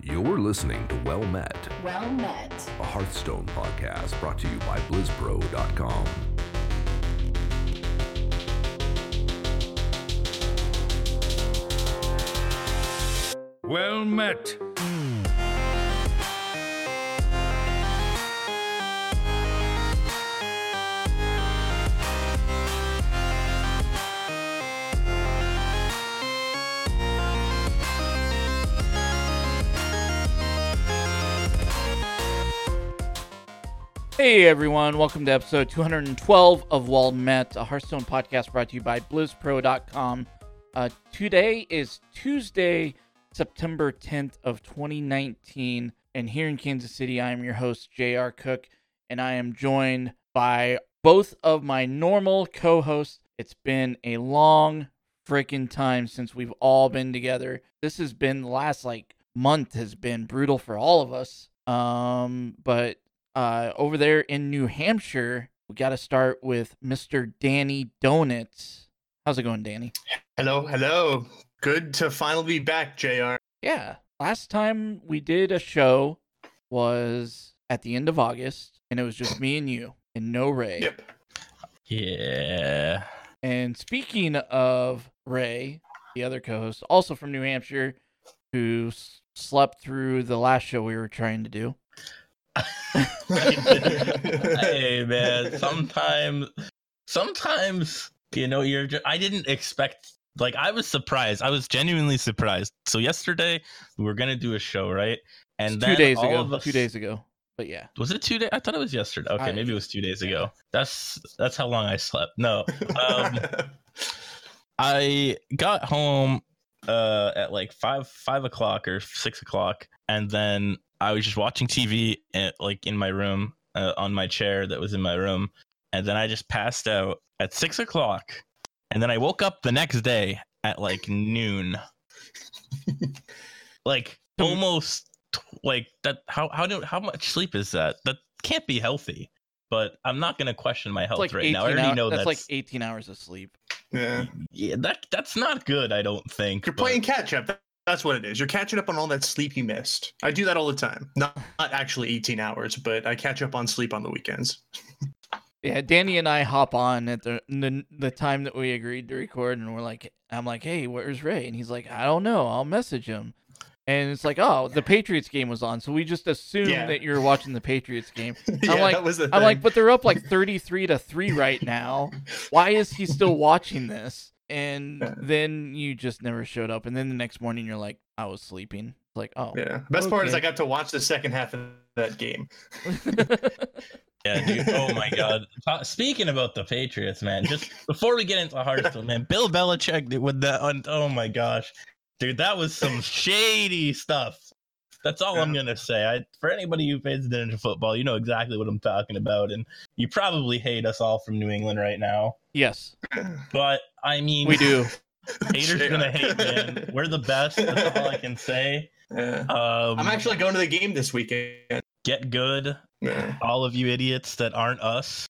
You're listening to Well Met, Well Met, a Hearthstone podcast brought to you by BlizzPro.com. Well Met. Hey everyone, welcome to episode 212 of Well Met, a Hearthstone podcast brought to you by BlizzPro.com. Today is Tuesday, September 10th of 2019, and here in Kansas City, I am your host, J.R. Cook, and I am joined by both of my normal co-hosts. It's been a long freaking time since we've all been together. This has been, the last, month has been brutal for all of us, but over there in New Hampshire, we got to start with Mr. Danny Donuts. How's it going, Danny? Hello. Good to finally be back, JR. Yeah. Last time we did a show was at the end of August, and it was just me and you, and no Ray. Yep. Yeah. And speaking of Ray, the other co-host, also from New Hampshire, who slept through the last show we were trying to do. Hey man, sometimes I didn't expect, I was surprised. I was genuinely surprised. So yesterday we were gonna do a show, right? And then 2 days all ago. of us, 2 days ago. But yeah. Was it 2 days? I thought it was yesterday. Okay, maybe it was 2 days ago. That's how long I slept. No. I got home at like 5 o'clock or 6 o'clock, and then I was just watching TV in my room, on my chair that was in my room, and then I just passed out at 6 o'clock, and then I woke up the next day at noon, almost that. How much sleep is that? That can't be healthy. But I'm not gonna question my health right now. I already know that's like 18 hours of sleep. Yeah. That's not good. I don't think You're playing catch up. That's what it is. You're catching up on all that sleep you missed. I do that all the time. Not actually 18 hours, but I catch up on sleep on the weekends. Yeah, Danny and I hop on at the time that we agreed to record, and I'm like, hey, where's Ray? And he's like, I don't know. I'll message him. And it's like, oh, the Patriots game was on, so we just assumed that you were watching the Patriots game. That was the thing. I'm like, but they're up 33-3 right now. Why is he still watching this? And then you just never showed up. And then the next morning, you're like, I was sleeping. It's like, oh. Yeah. Best part is I got to watch the second half of that game. Yeah, dude. Oh my God. Speaking about the Patriots, man, just before we get into Hearthstone, man, Bill Belichick with that. Oh my gosh, dude, that was some shady stuff. That's all I'm gonna say. For anybody who pays attention to football, you know exactly what I'm talking about, and you probably hate us all from New England right now. Yes, but I mean, we do. Haters gonna hate, man. We're the best. That's all I can say. Yeah. I'm actually going to the game this weekend. Get good, all of you idiots that aren't us.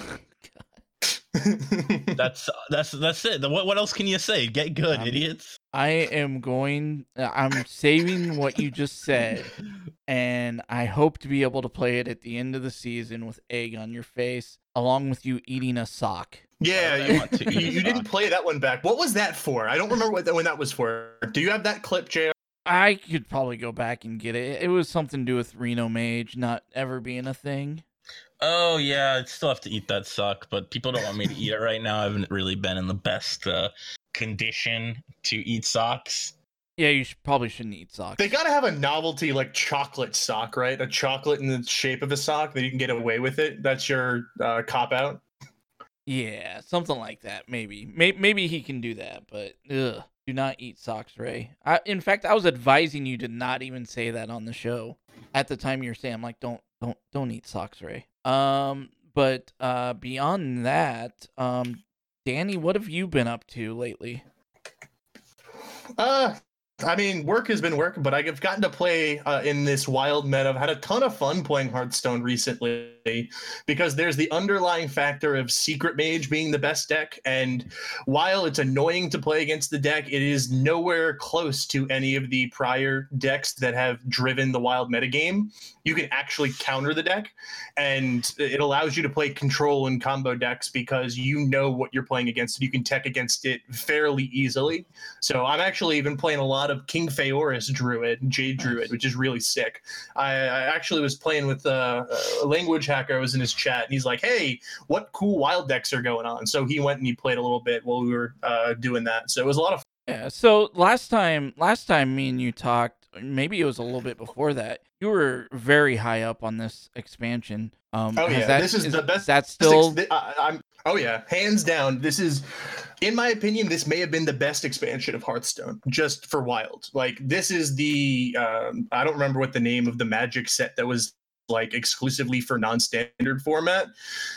That's it. What else can you say? Get good, idiots. I'm saving what you just said, and I hope to be able to play it at the end of the season with egg on your face, along with you eating a sock. Yeah, you didn't play that one back. What was that for? I don't remember when that was for. Do you have that clip, JR? I could probably go back and get it. It was something to do with Reno Mage not ever being a thing. Oh, yeah, I still have to eat that sock, but people don't want me to eat it right now. I haven't really been in the best condition to eat socks. Yeah, you probably shouldn't eat socks. They gotta have a novelty chocolate sock, right? A chocolate in the shape of a sock that you can get away with it. That's your cop-out? Yeah, something like that, maybe. Maybe he can do that, but do not eat socks, Ray. In fact, I was advising you to not even say that on the show. At the time you were saying, I'm like, don't eat socks, Ray. But beyond that, Danny, what have you been up to lately? I mean, work has been work, but I've gotten to play in this wild meta. I've had a ton of fun playing Hearthstone recently. because there's the underlying factor of Secret Mage being the best deck, and while it's annoying to play against the deck, it is nowhere close to any of the prior decks that have driven the Wild metagame. You can actually counter the deck, and it allows you to play control and combo decks because you know what you're playing against, and you can tech against it fairly easily. So I'm actually even playing a lot of King Phaoris Druid, Jade Druid, which is really sick. I actually was playing with a language hacker. I was in his chat, and he's like, hey, what cool Wild decks are going on? So he went and he played a little bit while we were doing that. So it was a lot of fun. Yeah, so last time me and you talked, maybe it was a little bit before that, you were very high up on this expansion. This is the best. That's still. Oh yeah, hands down. This is, in my opinion, this may have been the best expansion of Hearthstone, just for Wild. Like, this is the I don't remember what the name of the Magic set that was like exclusively for non-standard format.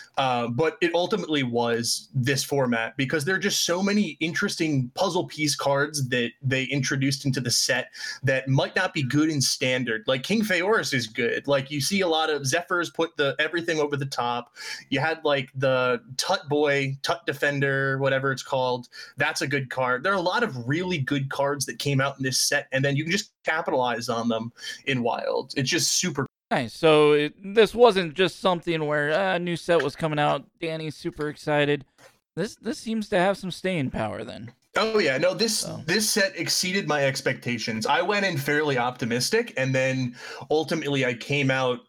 But it ultimately was this format because there are just so many interesting puzzle piece cards that they introduced into the set that might not be good in standard. Like King Phaoris is good. Like, you see a lot of Zephyrs put everything over the top. You had like the Tut Boy, Tut Defender, whatever it's called. That's a good card. There are a lot of really good cards that came out in this set, and then you can just capitalize on them in Wild. It's just super. Nice. So this wasn't just something where a new set was coming out. Danny's super excited. This seems to have some staying power then. Oh yeah, no, this set exceeded my expectations. I went in fairly optimistic, and then ultimately I came out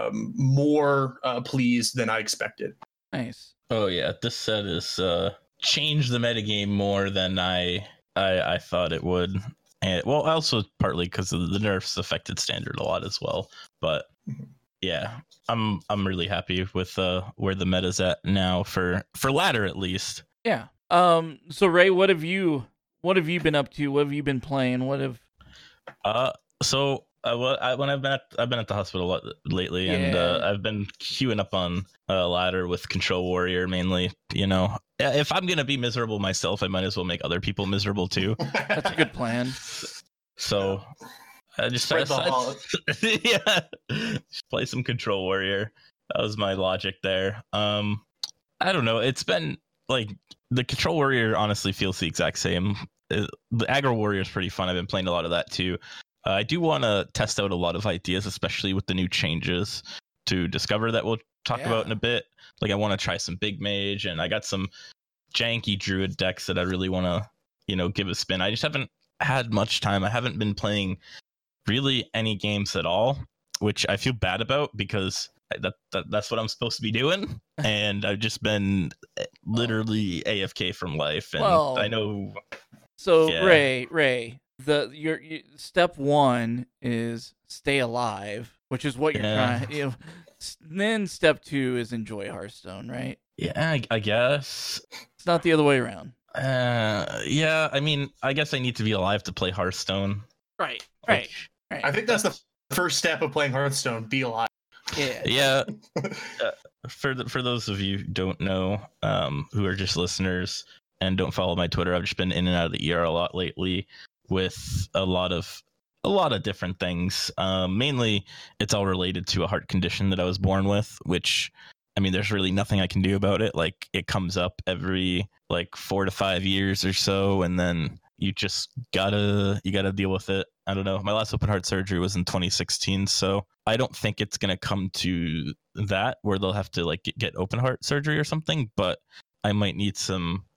more pleased than I expected. Nice. Oh yeah, this set has changed the metagame more than I thought it would. And well, also partly because of the nerfs affected standard a lot as well. But yeah, I'm really happy with where the meta's at now for ladder at least. Yeah. So Ray, what have you been up to? What have you been playing? What have when I've been at the hospital a lot lately, and I've been queuing up on ladder with Control Warrior mainly. You know, if I'm gonna be miserable myself, I might as well make other people miserable too. That's a good plan. So I just play some Control Warrior. That was my logic there. I don't know. It's been like the Control Warrior honestly feels the exact same. The Aggro Warrior is pretty fun. I've been playing a lot of that too. I do want to test out a lot of ideas, especially with the new changes to Discover that we'll talk about in a bit. Like, I want to try some Big Mage, and I got some janky Druid decks that I really want to, give a spin. I just haven't had much time. I haven't been playing really any games at all, which I feel bad about because that's what I'm supposed to be doing. And I've just been literally AFK from life. And I know. So Ray. Your step one is stay alive, which is what you're trying. Then step two is enjoy Hearthstone, right? Yeah, I guess it's not the other way around. Yeah, I mean, I guess I need to be alive to play Hearthstone. Right. I think that's the first step of playing Hearthstone. Be alive. Yeah. For those of you who don't know, who are just listeners and don't follow my Twitter, I've just been in and out of the ER a lot lately with a lot of different things. Mainly, it's all related to a heart condition that I was born with, which, I mean, there's really nothing I can do about it. Like, it comes up every 4 to 5 years or so, and then you just gotta deal with it. I don't know. My last open heart surgery was in 2016, so I don't think it's gonna come to that where they'll have to get open heart surgery or something. But I might need some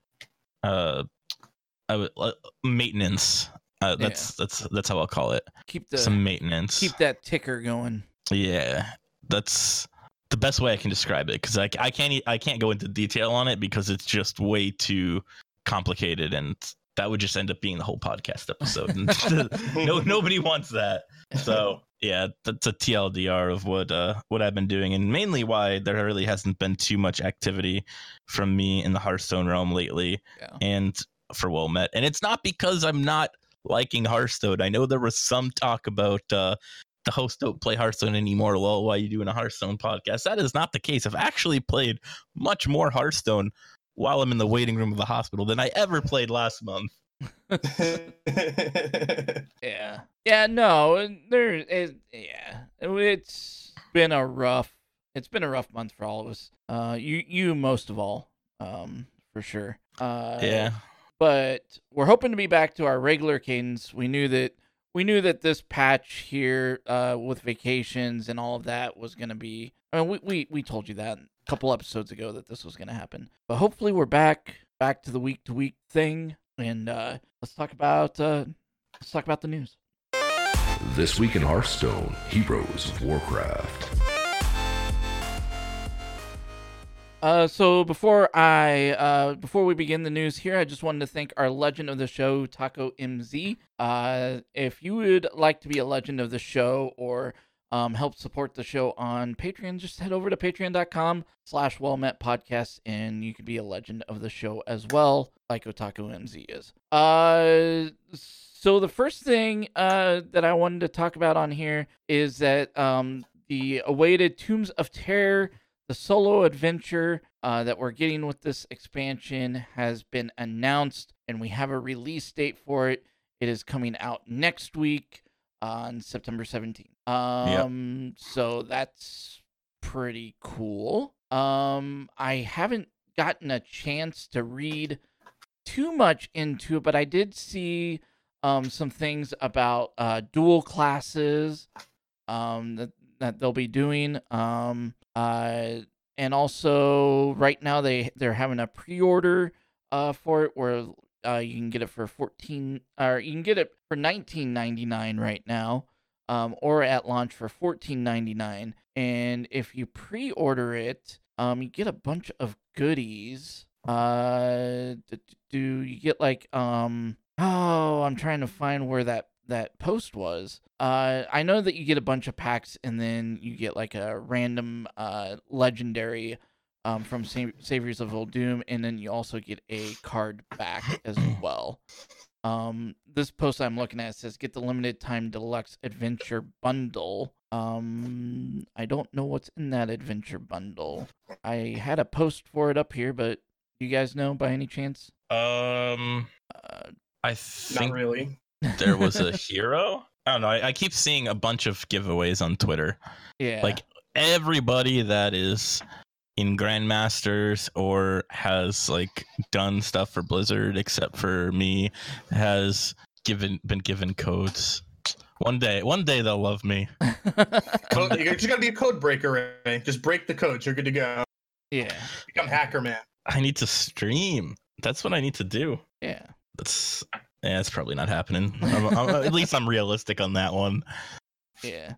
maintenance. That's how I'll call it. Some maintenance. Keep that ticker going. Yeah, that's the best way I can describe it, because I can't go into detail on it because it's just way too complicated, and that would just end up being the whole podcast episode. Nobody wants that. So yeah, that's a TLDR of what I've been doing, and mainly why there really hasn't been too much activity from me in the Hearthstone realm lately, and for Well Met. And it's not because I'm not liking Hearthstone. I know there was some talk about the host don't play Hearthstone anymore. Well, why are you doing a Hearthstone podcast? That is not the case. I've actually played much more Hearthstone while I'm in the waiting room of the hospital than I ever played last month. Yeah, no, it's been a rough It's been a rough month for all of us. You most of all, for sure. Yeah. But we're hoping to be back to our regular cadence. We knew that this patch here, with vacations and all of that, was going to be. I mean, we told you that a couple episodes ago that this was going to happen. But hopefully, we're back to the week thing, and let's talk about the news. This week in Hearthstone, Heroes of Warcraft. So before we begin the news here, I just wanted to thank our legend of the show, Taco MZ. If you would like to be a legend of the show or help support the show on Patreon, just head over to patreon.com/wellmetpodcast and you could be a legend of the show as well, like Otaku MZ is. So the first thing that I wanted to talk about on here is that the awaited Tombs of Terror, the solo adventure that we're getting with this expansion, has been announced, and we have a release date for it. It is coming out next week on September 17th. So that's pretty cool. I haven't gotten a chance to read too much into it, but I did see some things about dual classes that they'll be doing. And also right now they're having a pre-order for it where you can get it for $19.99 right now, or at launch for $14.99. And if you pre-order it, you get a bunch of goodies. You get like I'm trying to find where that post was. I know that you get a bunch of packs and then you get like a random legendary from Saviors of Uldum, and then you also get a card back as well. This post I'm looking at says get the limited time deluxe adventure bundle. I don't know what's in that adventure bundle. I had a post for it up here, but do you guys know by any chance? I think Not really. there was a hero. I don't know. I keep seeing a bunch of giveaways on Twitter. Yeah. Like everybody that is in Grandmasters or has like done stuff for Blizzard, except for me, has been given codes. One day they'll love me. You just gotta be a code breaker, Ray. Just break the codes. You're good to go. Yeah. Become hacker man. I need to stream. That's what I need to do. Yeah. It's probably not happening. At least I'm realistic on that one. Yeah.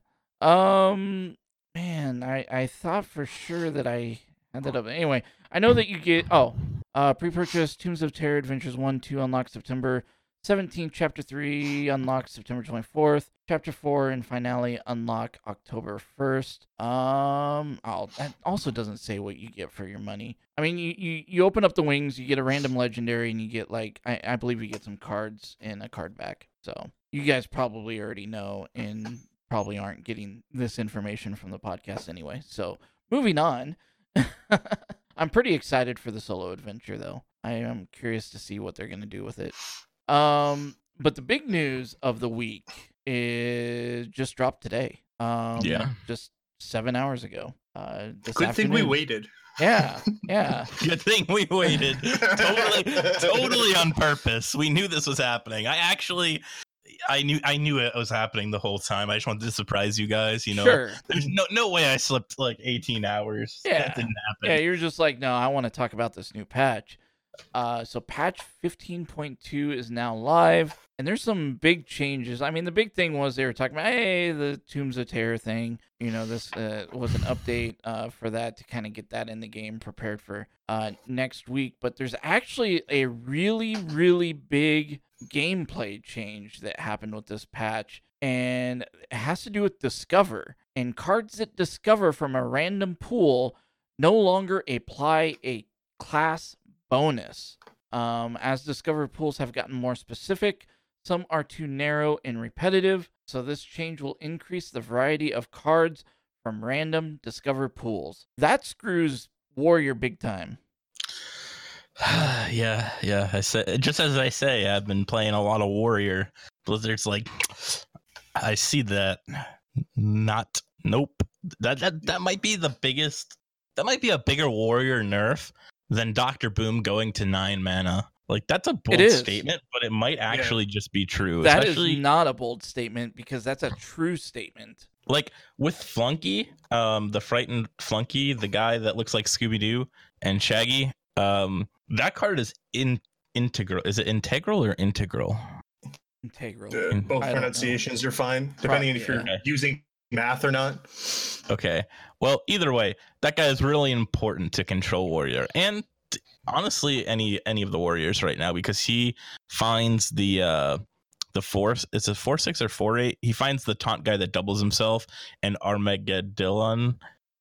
Man, I thought for sure that I had that up. Anyway, I know that you get pre-purchase Tombs of Terror Adventures 1-2 unlock September 17th, Chapter 3 unlock September 24th, Chapter 4 and Finale unlock October 1st. That also doesn't say what you get for your money. I mean, you open up the wings, you get a random legendary, and you get like I believe you get some cards and a card back. So you guys probably already know and probably aren't getting this information from the podcast anyway. So moving on. I'm pretty excited for the solo adventure, though. I am curious to see what they're going to do with it. But the big news of the week is just dropped today. Just 7 hours ago. Good thing we waited. Yeah. Good thing we waited. Totally on purpose. We knew this was happening. I knew it was happening the whole time. I just wanted to surprise you guys. Sure. There's no way I slept like 18 hours. Yeah, that didn't happen. Yeah, you're just like, no, I want to talk about this new patch. So patch 15.2 is now live, and there's some big changes. I mean, the big thing was they were talking about, hey, the Tombs of Terror thing. This was an update for that to kind of get that in the game prepared for next week. But there's actually a really, really big gameplay change that happened with this patch, and it has to do with Discover. And cards that discover from a random pool no longer apply a class bonus. As Discover pools have gotten more specific, some are too narrow and repetitive, so this change will increase the variety of cards from random Discover pools. That screws Warrior big time. Yeah. I said, just as I say, I've been playing a lot of Warrior. Blizzard's like, I see that. Nope. That might be the biggest. That might be a bigger warrior nerf than Dr. Boom going to 9 mana. Like, that's a bold statement, but it might actually just be true. That is not a bold statement, because that's a true statement. Like with Flunky, the frightened Flunky, the guy that looks like Scooby-Doo and Shaggy, that card is integral. Is it integral or integral? Integral. Both pronunciations are fine, depending on if you're using math or not. Okay. Well, either way, that guy is really important to Control Warrior, and honestly, any of the warriors right now, because he finds the force. It's a 4/6 or 4/8. He finds the taunt guy that doubles himself, and Armageddon.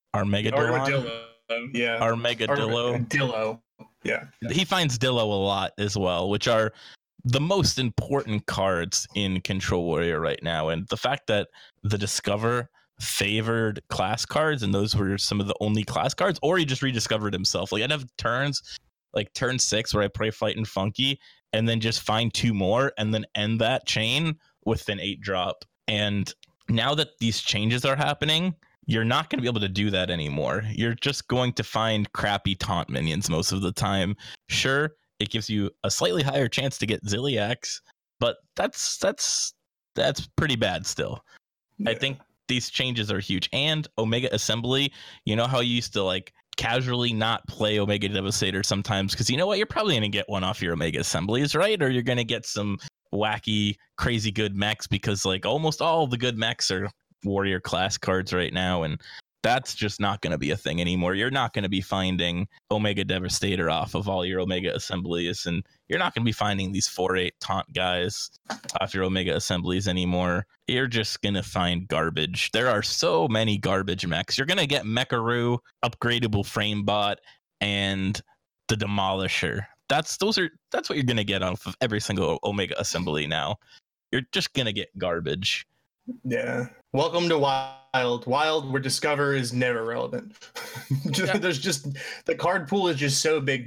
Yeah. Armageddillo. Yeah. He finds Dillo a lot as well, which are the most important cards in Control Warrior right now. And the fact that the Discover favored class cards, and those were some of the only class cards, or he just rediscovered himself. Like, I'd have turns, like turn 6 where I play Fight and Funky, and then just find 2 more, and then end that chain with an 8-drop. And now that these changes are happening, you're not going to be able to do that anymore. You're just going to find crappy taunt minions most of the time. Sure, it gives you a slightly higher chance to get Zilliax, but that's pretty bad still. Yeah. I think these changes are huge. And Omega Assembly, you know how you used to like casually not play Omega Devastator sometimes because you know what, you're probably going to get one off your Omega Assemblies, right? Or you're going to get some wacky, crazy good mechs, because like almost all the good mechs are warrior class cards right now, and that's just not going to be a thing anymore. You're not going to be finding Omega Devastator off of all your Omega Assemblies, and you're not going to be finding these 4/8 taunt guys off your Omega Assemblies anymore. You're just going to find garbage. There are so many garbage mechs. You're going to get Mecharoo, upgradable Framebot, and the Demolisher. That's what you're going to get off of every single Omega Assembly now. You're just going to get garbage. Yeah. Welcome to Wild, where Discover is never relevant. There's just, the card pool is just so big.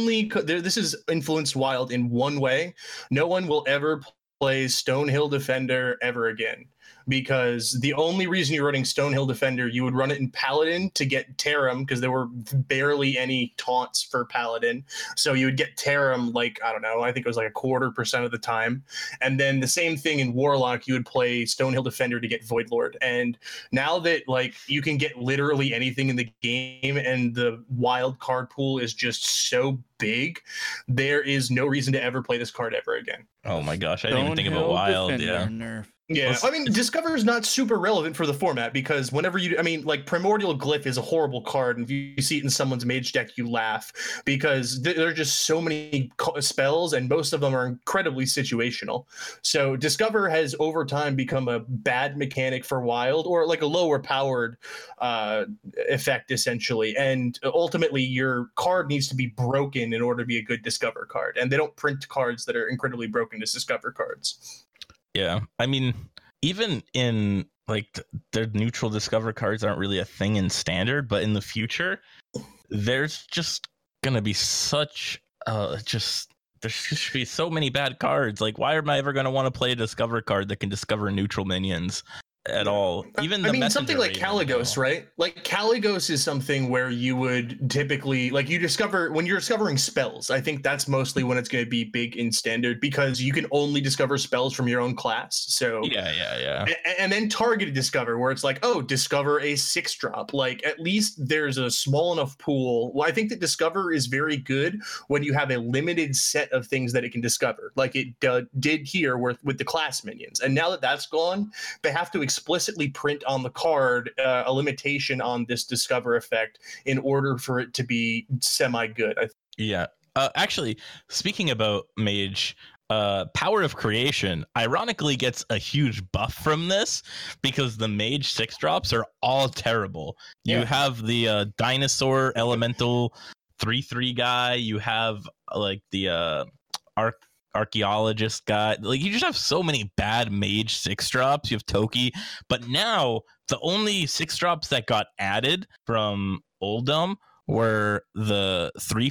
This has influenced Wild in one way. No one will ever play Stonehill Defender ever again, because the only reason you're running Stonehill Defender, you would run it in Paladin to get Tarim, because there were barely any taunts for Paladin. So you would get Tarim, like, I don't know, I think it was like 0.25% of the time. And then the same thing in Warlock, you would play Stonehill Defender to get Voidlord. And now that like you can get literally anything in the game, and the Wild card pool is just so big, there is no reason to ever play this card ever again. Oh my gosh, I didn't even think about Wild. Nerf. Yeah, I mean, Discover is not super relevant for the format, because whenever like Primordial Glyph is a horrible card, and if you see it in someone's mage deck, you laugh, because there are just so many spells, and most of them are incredibly situational. So Discover has over time become a bad mechanic for Wild, or like a lower powered effect, essentially. And ultimately, your card needs to be broken in order to be a good Discover card, and they don't print cards that are incredibly broken as Discover cards. Yeah, I mean, even in like their neutral Discover cards aren't really a thing in Standard, but in the future, there's just gonna be such there's just be so many bad cards. Like, why am I ever gonna want to play a Discover card that can discover neutral minions at all? Even something like Kaligos, right? Like Kaligos is something where you would typically, like, you discover when you're discovering spells. I think that's mostly when it's going to be big in Standard, because you can only discover spells from your own class. So yeah. And then targeted discover, where it's like, oh, discover a 6-drop. Like, at least there's a small enough pool. Well, I think that Discover is very good when you have a limited set of things that it can discover, like it did here with the class minions. And now that that's gone, they have to explicitly print on the card a limitation on this Discover effect in order for it to be semi-good. Yeah. Actually, speaking about Mage, Power of Creation ironically gets a huge buff from this, because the Mage 6-drops are all terrible. You have the Dinosaur Elemental 3/3 guy. You have like the Archaeologist guy. Like, you just have so many bad Mage 6-drops. You have Toki, but now the only 6-drops that got added from Oldham were the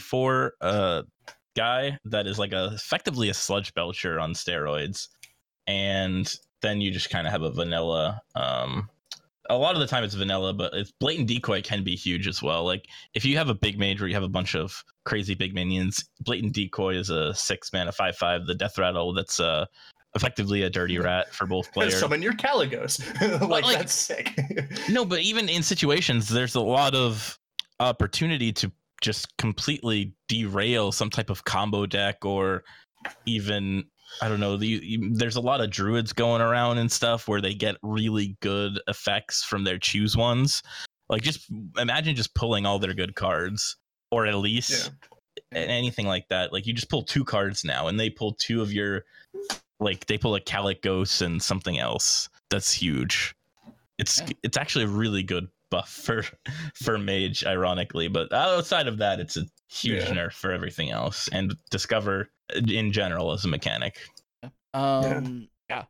3/4 guy that is like effectively a Sludge Belcher on steroids, and then you just kind of have a vanilla a lot of the time it's vanilla, but it's blatant decoy can be huge as well. Like if you have a big mage where you have a bunch of crazy big minions, blatant decoy is a 6-mana 5/5, the death rattle that's effectively a dirty rat for both players. Summon your Caligos. like that's sick. No, but even in situations, there's a lot of opportunity to just completely derail some type of combo deck, or even, I don't know, there's a lot of druids going around and stuff where they get really good effects from their choose ones. Like just imagine just pulling all their good cards, or at least anything like that. Like you just pull 2 cards now and they pull 2 of your, like they pull a Caligos and something else. That's huge. It's actually a really good buff for mage, ironically, but outside of that, it's a huge nerf for everything else, and Discover in general as a mechanic. No,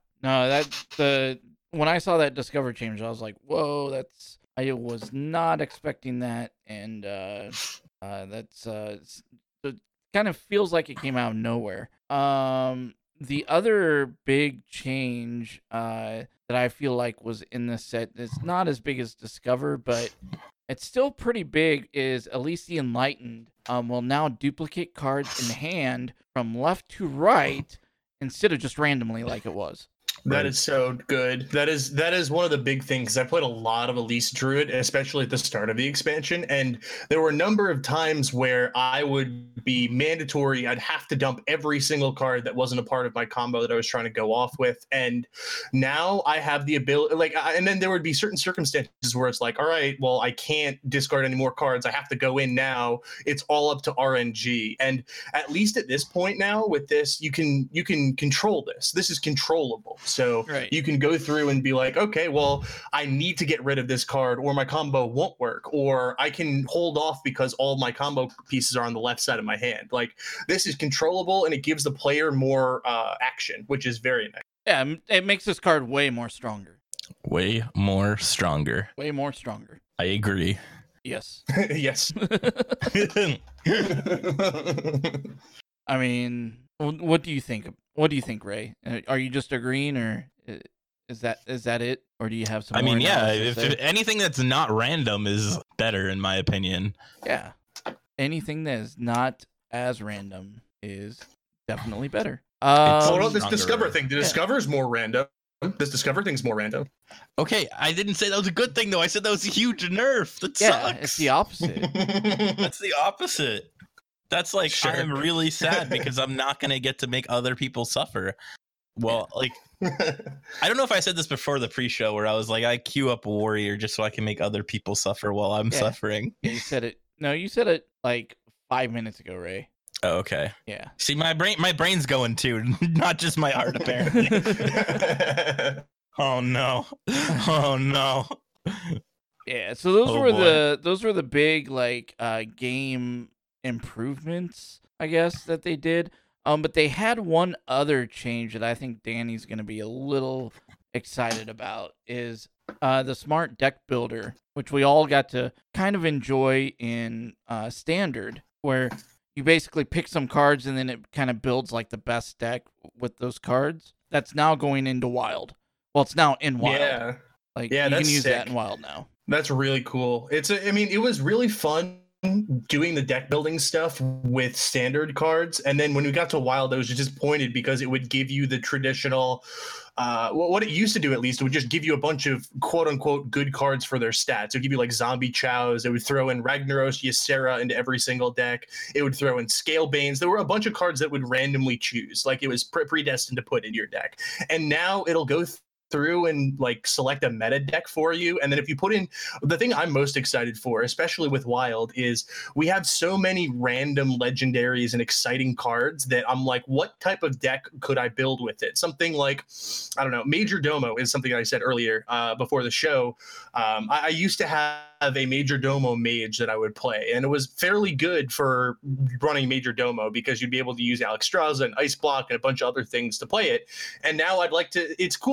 when I saw that Discover change, I was like, whoa, I was not expecting that, and it kind of feels like it came out of nowhere. The other big change that I feel like was in this set, it's not as big as Discover, but it's still pretty big, is at least the Enlightened will now duplicate cards in hand from left to right instead of just randomly like it was. That is so good. That is one of the big things. I played a lot of Elise Druid, especially at the start of the expansion, and there were a number of times where I would be mandatory. I'd have to dump every single card that wasn't a part of my combo that I was trying to go off with. And now I have the ability, and then there would be certain circumstances where it's like, all right, well, I can't discard any more cards. I have to go in now. It's all up to RNG. And at least at this point now with this, you can control this. This is controllable. So you can go through and be like, okay, well, I need to get rid of this card or my combo won't work, or I can hold off because all my combo pieces are on the left side of my hand. Like, this is controllable, and it gives the player more action, which is very nice. Yeah, it makes this card way more stronger. Way more stronger. Way more stronger. I agree. Yes. Yes. I mean, what do you think? What do you think, Ray? Are you just agreeing, or is that it, or do you have some? I mean, yeah. If anything that's not random is better, in my opinion. Yeah, anything that is not as random is definitely better. Hold on, this Discover thing. The Discover is more random. This Discover thing's more random. Okay, I didn't say that was a good thing though. I said that was a huge nerf. That sucks. It's the opposite. That's the opposite. That's like, sure. I'm really sad because I'm not going to get to make other people suffer. Well, like, I don't know if I said this before the pre-show where I was like, I queue up a warrior just so I can make other people suffer while I'm suffering. Yeah, you said it. No, you said it like 5 minutes ago, Ray. Oh, okay. Yeah. See, my brain's going too, not just my heart, apparently. Oh no. Oh no. Yeah, so those were the big like game improvements, I guess, that they did. But they had one other change that I think Danny's going to be a little excited about, is the Smart Deck Builder, which we all got to kind of enjoy in Standard, where you basically pick some cards and then it kind of builds like the best deck with those cards. That's now going into Wild. Well, it's now in Wild. Yeah. Like, you can use that in Wild now. That's really cool. It was really fun doing the deck building stuff with Standard cards, and then when we got to Wild, I was just disappointed because it would give you the traditional what it used to do, at least. It would just give you a bunch of quote unquote good cards for their stats. It would give you like Zombie Chows. It would throw in Ragnaros Ysera into every single deck. It would throw in Scalebanes. There were a bunch of cards that would randomly choose, like it was predestined to put in your deck. And now it'll go through and like select a meta deck for you, and then if you put in, the thing I'm most excited for, especially with Wild, is we have so many random legendaries and exciting cards that I'm like, what type of deck could I build with it? Something like, I don't know, Major Domo is something I said earlier before the show. I used to have a Major Domo mage that I would play, and it was fairly good for running Major Domo because you'd be able to use Alexstrasza and Ice Block and a bunch of other things to play it. And now it's cool to see,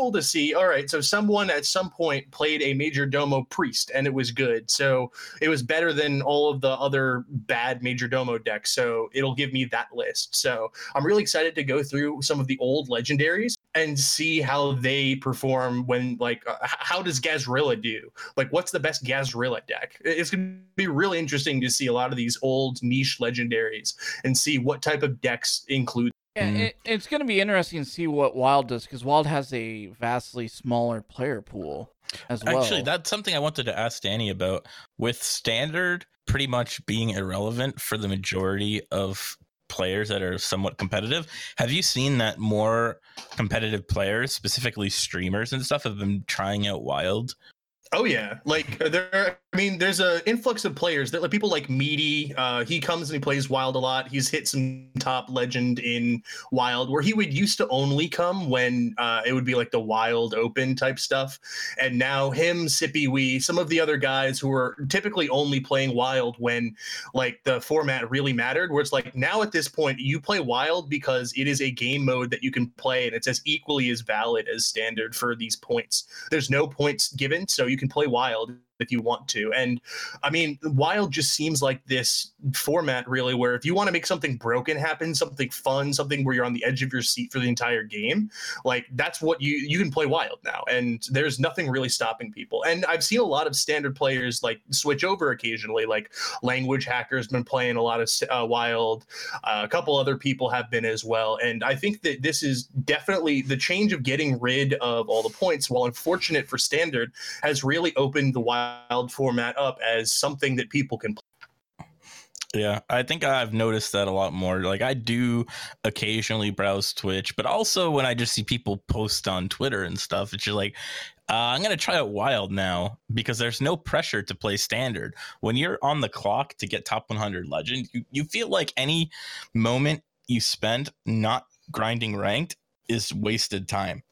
see, all right, so someone at some point played a Major Domo priest and it was good. So it was better than all of the other bad Major Domo decks. So it'll give me that list. So I'm really excited to go through some of the old legendaries and see how they perform when, like, how does Gazrilla do? Like, what's the best Gazrilla deck? It's going to be really interesting to see a lot of these old niche legendaries and see what type of decks include. Yeah, it's going to be interesting to see what Wild does, because Wild has a vastly smaller player pool as well. Actually, that's something I wanted to ask Danny about. With Standard pretty much being irrelevant for the majority of players that are somewhat competitive, have you seen that more competitive players, specifically streamers and stuff, have been trying out Wild? Oh yeah, like there's an influx of players that, like, people like Meaty. He comes and he plays Wild a lot. He's hit some top legend in Wild, where he would used to only come when it would be like the Wild Open type stuff, and now him, Sippy Wee, some of the other guys who were typically only playing Wild when, like, the format really mattered. Where it's like, now at this point you play Wild because it is a game mode that you can play, and it's as equally as valid as Standard for these points. There's no points given, so you can play Wild if you want to. And I mean, Wild just seems like this format really where if you want to make something broken happen, something fun, something where you're on the edge of your seat for the entire game, like, that's what you can play Wild now, and there's nothing really stopping people. And I've seen a lot of Standard players like switch over occasionally, like Language Hacker's been playing a lot of Wild, a couple other people have been as well. And I think that this is definitely the change of getting rid of all the points, while unfortunate for Standard, has really opened the Wild format up as something that people can play. Yeah, I think I've noticed that a lot more. Like, I do occasionally browse Twitch, but also when I just see people post on Twitter and stuff, it's just like, I'm going to try out Wild now, because there's no pressure to play Standard. When you're on the clock to get top 100 legend, you feel like any moment you spend not grinding ranked is wasted time.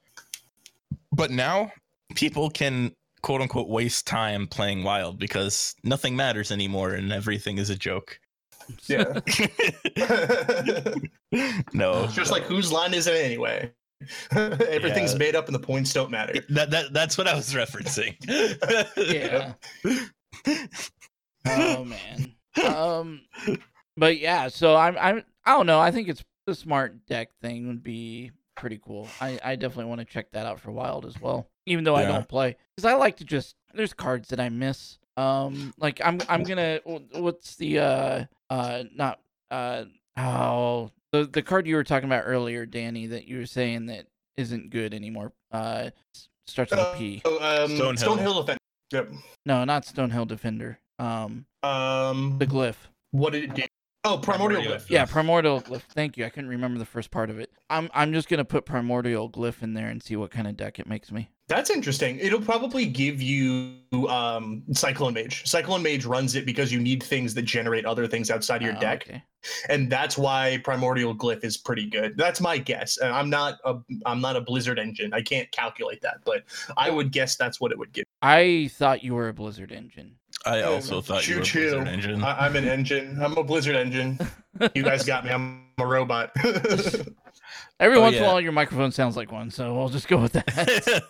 But now people can, quote unquote, waste time playing Wild because nothing matters anymore and everything is a joke. Yeah. No, it's just like, whose line is it anyway? Everything's made up and the points don't matter. That's what I was referencing. Yeah. Oh man. But yeah, so I don't know. I think it's the smart deck thing would be pretty cool. I definitely want to check that out for Wild as well, even though I don't play, because I like to just, there's cards that I miss. Like I'm gonna, what's the the card you were talking about earlier, Danny, that you were saying that isn't good anymore. Starts with a P. Stonehill Defender. Yep. No, not Stonehill Defender. The Glyph. What did it do? Oh, Primordial Glyph. Yeah, Primordial Glyph. Thank you. I couldn't remember the first part of it. I'm just gonna put Primordial Glyph in there and see what kind of deck it makes me. That's interesting. It'll probably give you Cyclone Mage. Cyclone Mage runs it because you need things that generate other things outside of your deck. Okay. And that's why Primordial Glyph is pretty good. That's my guess. I'm not a Blizzard engine. I can't calculate that, but I would guess that's what it would give. I thought you were a Blizzard engine. I also thought you were a Blizzard engine. I'm an engine. I'm a Blizzard engine. You guys got me. I'm a robot. Every once in a while, your microphone sounds like one, so I'll just go with that.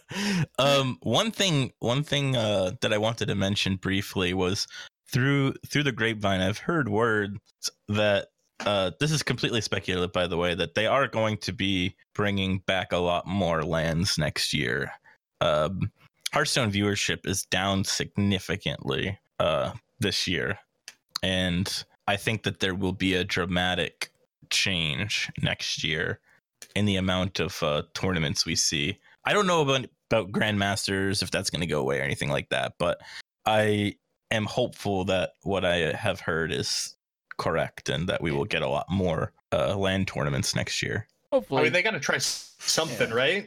One thing that I wanted to mention briefly was through the grapevine, I've heard words that this is completely speculative, by the way, that they are going to be bringing back a lot more lands next year. Hearthstone viewership is down significantly this year, and I think that there will be a dramatic change next year in the amount of tournaments we see. I don't know about Grandmasters, if that's going to go away or anything like that, but I am hopeful that what I have heard is correct and that we will get a lot more LAN tournaments next year. Hopefully. I mean, they got to try something, right?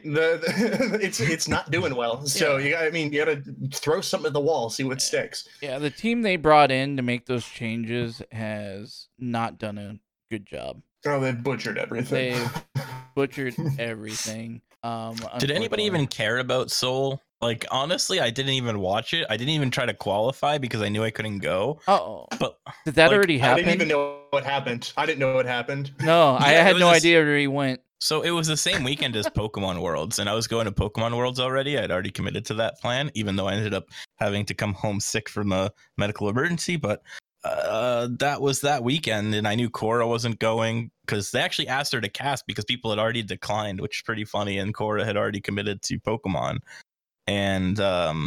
It's not doing well. So you got to throw something at the wall, see what sticks. Yeah, the team they brought in to make those changes has not done a good job. Oh, they've butchered everything. They've butchered everything. Did anybody even care about Soul? Like, honestly, I didn't even watch it. I didn't even try to qualify because I knew I couldn't go. Uh-oh. But did that already happen? I didn't even know what happened. I didn't know what happened. No, I had no idea where he went. So it was the same weekend as Pokemon Worlds, and I was going to Pokemon Worlds already. I'd already committed to that plan, even though I ended up having to come home sick from a medical emergency. But that was that weekend, and I knew Cora wasn't going because they actually asked her to cast because people had already declined, which is pretty funny. And Cora had already committed to Pokemon, and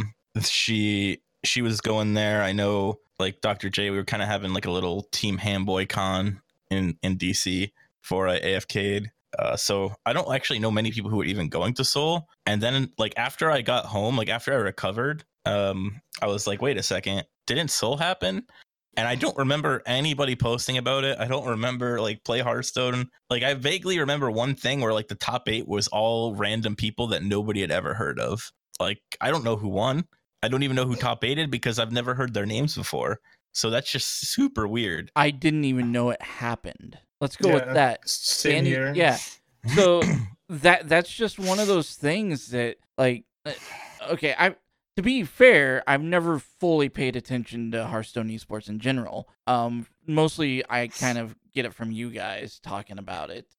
she was going there. I know, like Dr. J, we were kind of having like a little Team Hamboy Con in DC for AFK'd. So I don't actually know many people who were even going to Seoul. And then like after I got home, like after I recovered, I was like, wait a second, didn't Seoul happen? And I don't remember anybody posting about it. I don't remember like Play Hearthstone. Like I vaguely remember one thing where like the top 8 was all random people that nobody had ever heard of. Like I don't know who won. I don't even know who top 8'd because I've never heard their names before. So that's just super weird. I didn't even know it happened. Let's go with that. Same here. Yeah. So that's just one of those things that like, okay, to be fair, I've never fully paid attention to Hearthstone esports in general. Mostly I kind of get it from you guys talking about it.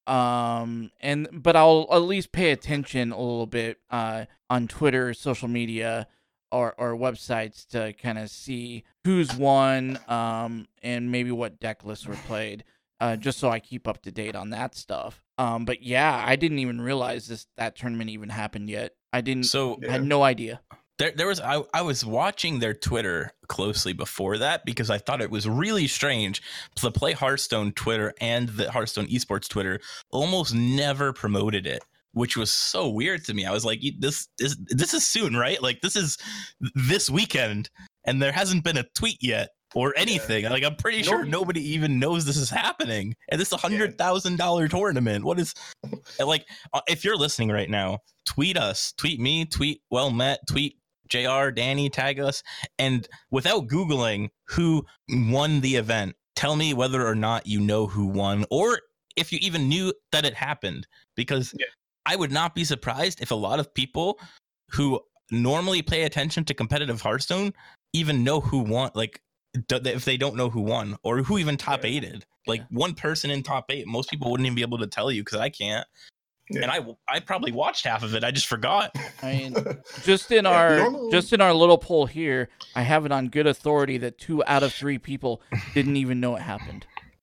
But I'll at least pay attention a little bit on Twitter, social media, or websites to kind of see who's won and maybe what deck lists were played. Just so I keep up to date on that stuff. But yeah, I didn't even realize that tournament even happened yet. I had no idea. There was I was watching their Twitter closely before that because I thought it was really strange. The Play Hearthstone Twitter and the Hearthstone Esports Twitter almost never promoted it, which was so weird to me. I was like, this is soon, right? Like this is this weekend, and there hasn't been a tweet yet or anything. Like I'm pretty sure nobody even knows this is happening, and this is $100,000 tournament. What is like? If you're listening right now, tweet us, tweet me, tweet Well Met, tweet JR, Danny, tag us, and without Googling who won the event, tell me whether or not you know who won, or if you even knew that it happened, because I would not be surprised if a lot of people who normally pay attention to competitive Hearthstone even know who won, like if they don't know who won or who even top 8'd. Like one person in top 8, most people wouldn't even be able to tell you because I can't. And I probably watched half of it. I just forgot. I mean, just in our little poll here, I have it on good authority that 2 out of 3 people didn't even know it happened.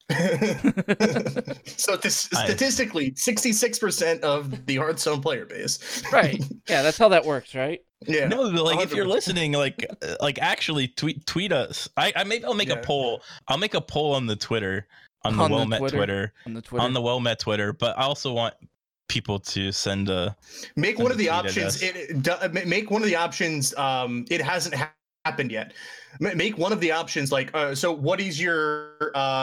So statistically, 66% of the Hearthstone player base. Right. Yeah, that's how that works, right? Yeah. No, like 100%. If you're listening, like actually tweet us. I'll make a poll. I'll make a poll on the Twitter, on the Well Met Twitter, on the Well Met Twitter. But I also want people to send a one of the options. Make one of the options. It hasn't happened yet. Make one of the options like so what is your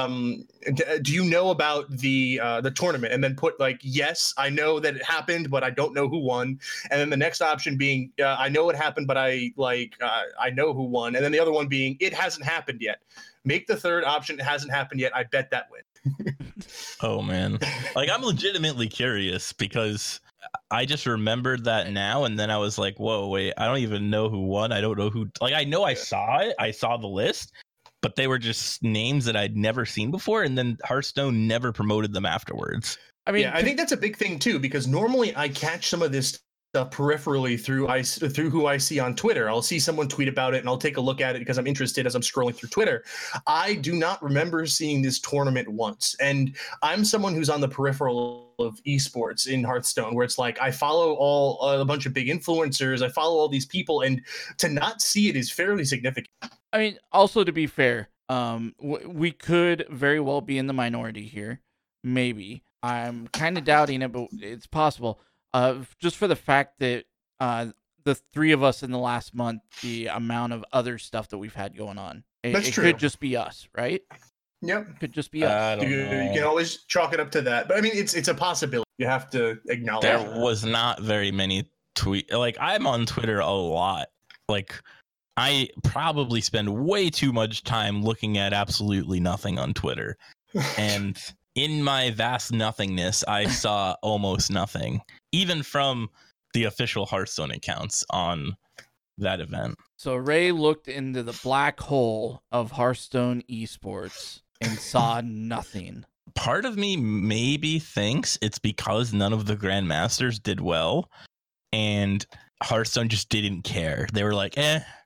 do you know about the tournament, and then put like yes, I know that it happened but I don't know who won, and then the next option being I know it happened but I know who won, and then the other one being it hasn't happened yet. Make the third option it hasn't happened yet. I bet that wins. Oh man, like I'm legitimately curious because I just remembered that now, and then I was like, whoa, wait, I don't even know who won. I don't know who, like, I know I saw it. I saw the list, but they were just names that I'd never seen before, and then Hearthstone never promoted them afterwards. I mean, I think that's a big thing too, because normally I catch some of this stuff peripherally through who I see on Twitter. I'll see someone tweet about it and I'll take a look at it because I'm interested as I'm scrolling through Twitter. I do not remember seeing this tournament once. And I'm someone who's on the peripheral of esports in Hearthstone, where it's like I follow a bunch of big influencers. I follow all these people, and to not see it is fairly significant. I mean, also to be fair, we could very well be in the minority here. Maybe. I'm kind of doubting it, but it's possible. Just for the fact that the 3 of us in the last month, the amount of other stuff that we've had going on. It could just be us, right? Yep. It could just be us. You can always chalk it up to that. But I mean, it's a possibility. You have to acknowledge there was not very many tweets. Like, I'm on Twitter a lot. Like, I probably spend way too much time looking at absolutely nothing on Twitter. And in my vast nothingness, I saw almost nothing, even from the official Hearthstone accounts on that event. So Ray looked into the black hole of Hearthstone esports and saw nothing. part of me maybe thinks it's because none of the Grandmasters did well, and Hearthstone just didn't care. They were like,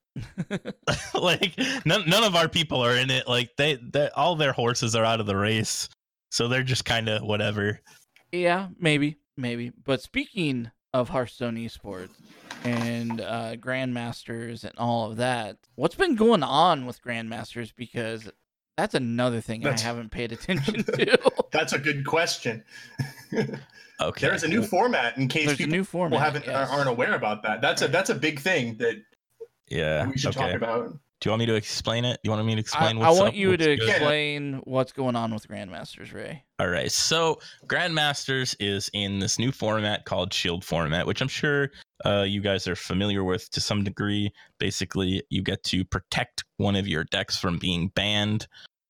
like none of our people are in it. Like they all their horses are out of the race, so they're just kind of whatever. Yeah, maybe. But speaking of Hearthstone esports and Grandmasters and all of that, what's been going on with Grandmasters? Because that's another thing I haven't paid attention to. That's a good question. Okay, there's a new format in case people aren't aware about that. That's a big thing that we should talk about. Do you want me to explain it? You want me to explain I want you to explain what's going on with Grandmasters, Ray. All right. So Grandmasters is in this new format called Shield format, which I'm sure you guys are familiar with to some degree. Basically, you get to protect one of your decks from being banned.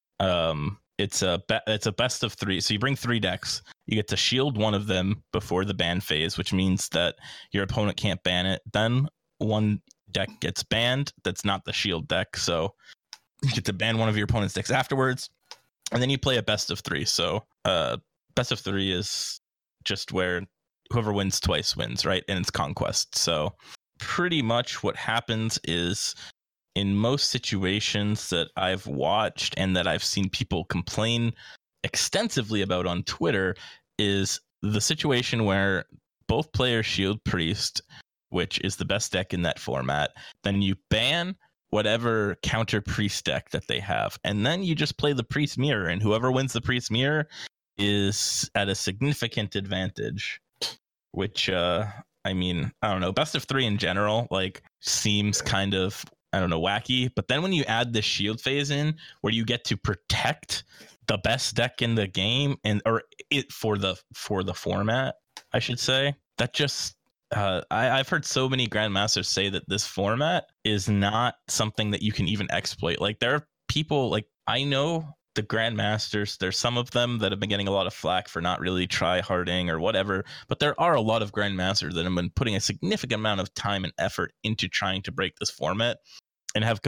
It's a best of 3. So you bring 3 decks. You get to shield one of them before the ban phase, which means that your opponent can't ban it. Then one deck gets banned that's not the shield deck, so you get to ban one of your opponent's decks afterwards, and then you play a best of 3. So best of 3 is just where whoever wins twice wins, right? And it's conquest. So pretty much what happens is, in most situations that I've watched and that I've seen people complain extensively about on Twitter, is the situation where both players shield Priest, which is the best deck in that format. Then you ban whatever counter Priest deck that they have. And then you just play the Priest Mirror, and whoever wins the Priest Mirror is at a significant advantage, which, I mean, I don't know. Best of 3 in general, like, seems kind of, I don't know, wacky. But then when you add the shield phase in, where you get to protect the best deck in the game, for the format, I should say, that just, I've heard so many Grandmasters say that this format is not something that you can even exploit. Like, there are people, like, I know the Grandmasters, there's some of them that have been getting a lot of flack for not really try-harding or whatever, but there are a lot of Grandmasters that have been putting a significant amount of time and effort into trying to break this format, and have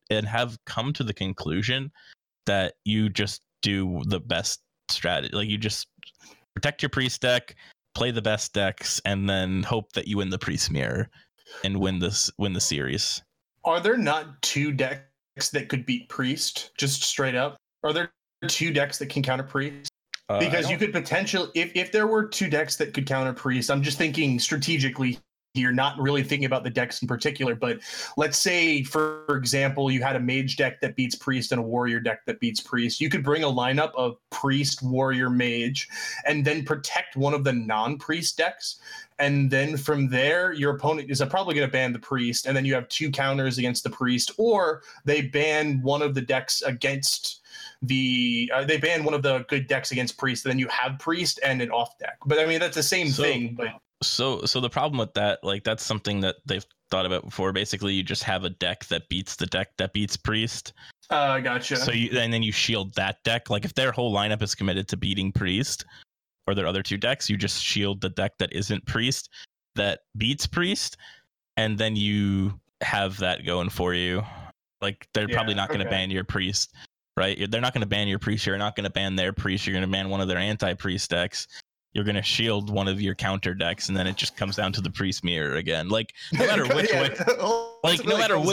come to the conclusion that you just do the best strategy. Like, you just protect your Priest deck, play the best decks, and then hope that you win the Priest Mirror and win the series. Are there not 2 decks that could beat Priest, just straight up? Are there 2 decks that can counter Priest? Because you could potentially, if there were 2 decks that could counter Priest, I'm just thinking strategically here, not really thinking about the decks in particular, but let's say, for example, you had a mage deck that beats Priest and a warrior deck that beats Priest. You could bring a lineup of Priest, warrior, mage, and then protect one of the non-Priest decks. And then from there, your opponent is probably going to ban the Priest, and then you have 2 counters against the Priest, or they ban one of the decks against they ban one of the good decks against Priest, and then you have Priest and an off deck. But I mean, that's the same thing, but So the problem with that, like, that's something that they've thought about before. Basically, you just have a deck that beats the deck that beats Priest. Gotcha. So and then you shield that deck. Like, if their whole lineup is committed to beating Priest, or their other 2 decks, you just shield the deck that isn't Priest, that beats Priest, and then you have that going for you. Like, they're probably not going to ban your Priest, right? They're not going to ban your Priest. You're not going to ban their Priest. You're going to ban one of their anti-Priest decks. You're going to shield one of your counter decks, and then it just comes down to the Priest Mirror again. Like, no matter which way, like, no matter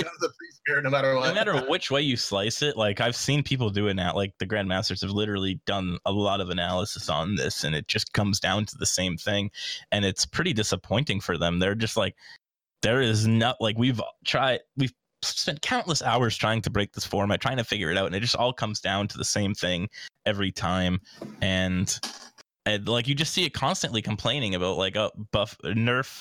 which way you slice it, like, I've seen people do it now. Like, the Grandmasters have literally done a lot of analysis on this, and it just comes down to the same thing. And it's pretty disappointing for them. They're just like, there is not, like, we've spent countless hours trying to break this format, trying to figure it out, and it just all comes down to the same thing every time. And like, you just see it constantly complaining about, like, nerf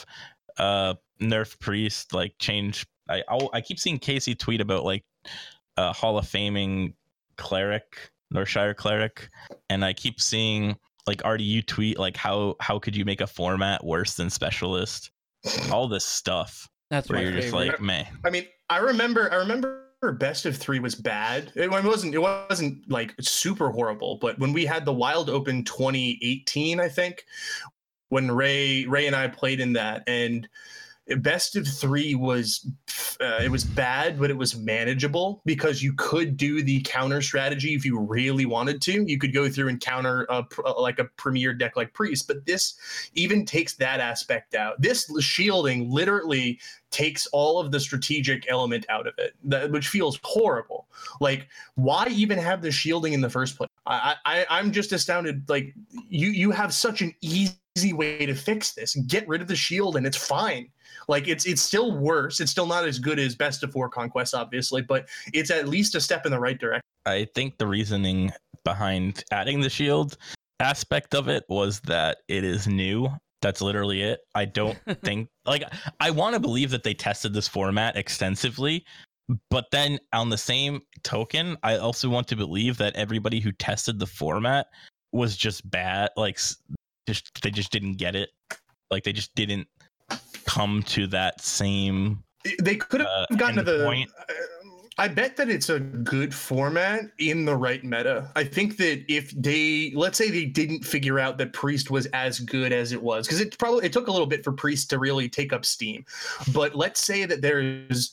Priest, like, change. I keep seeing Casey tweet about, like, Hall of Faming Cleric, Northshire Cleric, and I keep seeing, like, RDU tweet, like, how could you make a format worse than Specialist? All this stuff. That's where my you're favorite. just like, meh. I mean, I remember best of 3 was bad. It wasn't like super horrible, but when we had the Wild Open 2018, I think, when Ray and I played in that, and best of 3 was it was bad, but it was manageable because you could do the counter strategy if you really wanted to. You could go through and counter like a premier deck like Priest, but this even takes that aspect out. This shielding literally takes all of the strategic element out of it, which feels horrible. Like, why even have the shielding in the first place? I'm just astounded. Like, you have such an easy way to fix this. Get rid of the shield and it's fine. Like, it's still worse. It's still not as good as Best of 4 Conquest, obviously, but it's at least a step in the right direction. I think the reasoning behind adding the shield aspect of it was that it is new. That's literally it. I don't think, like, I want to believe that they tested this format extensively, but then on the same token, I also want to believe that everybody who tested the format was just bad. Like, they just didn't get it. Like, they just didn't come to that same. They could have gotten to the point. I bet that it's a good format in the right meta. I think that if let's say they didn't figure out that Priest was as good as it was, because it took a little bit for Priest to really take up steam. But let's say that there's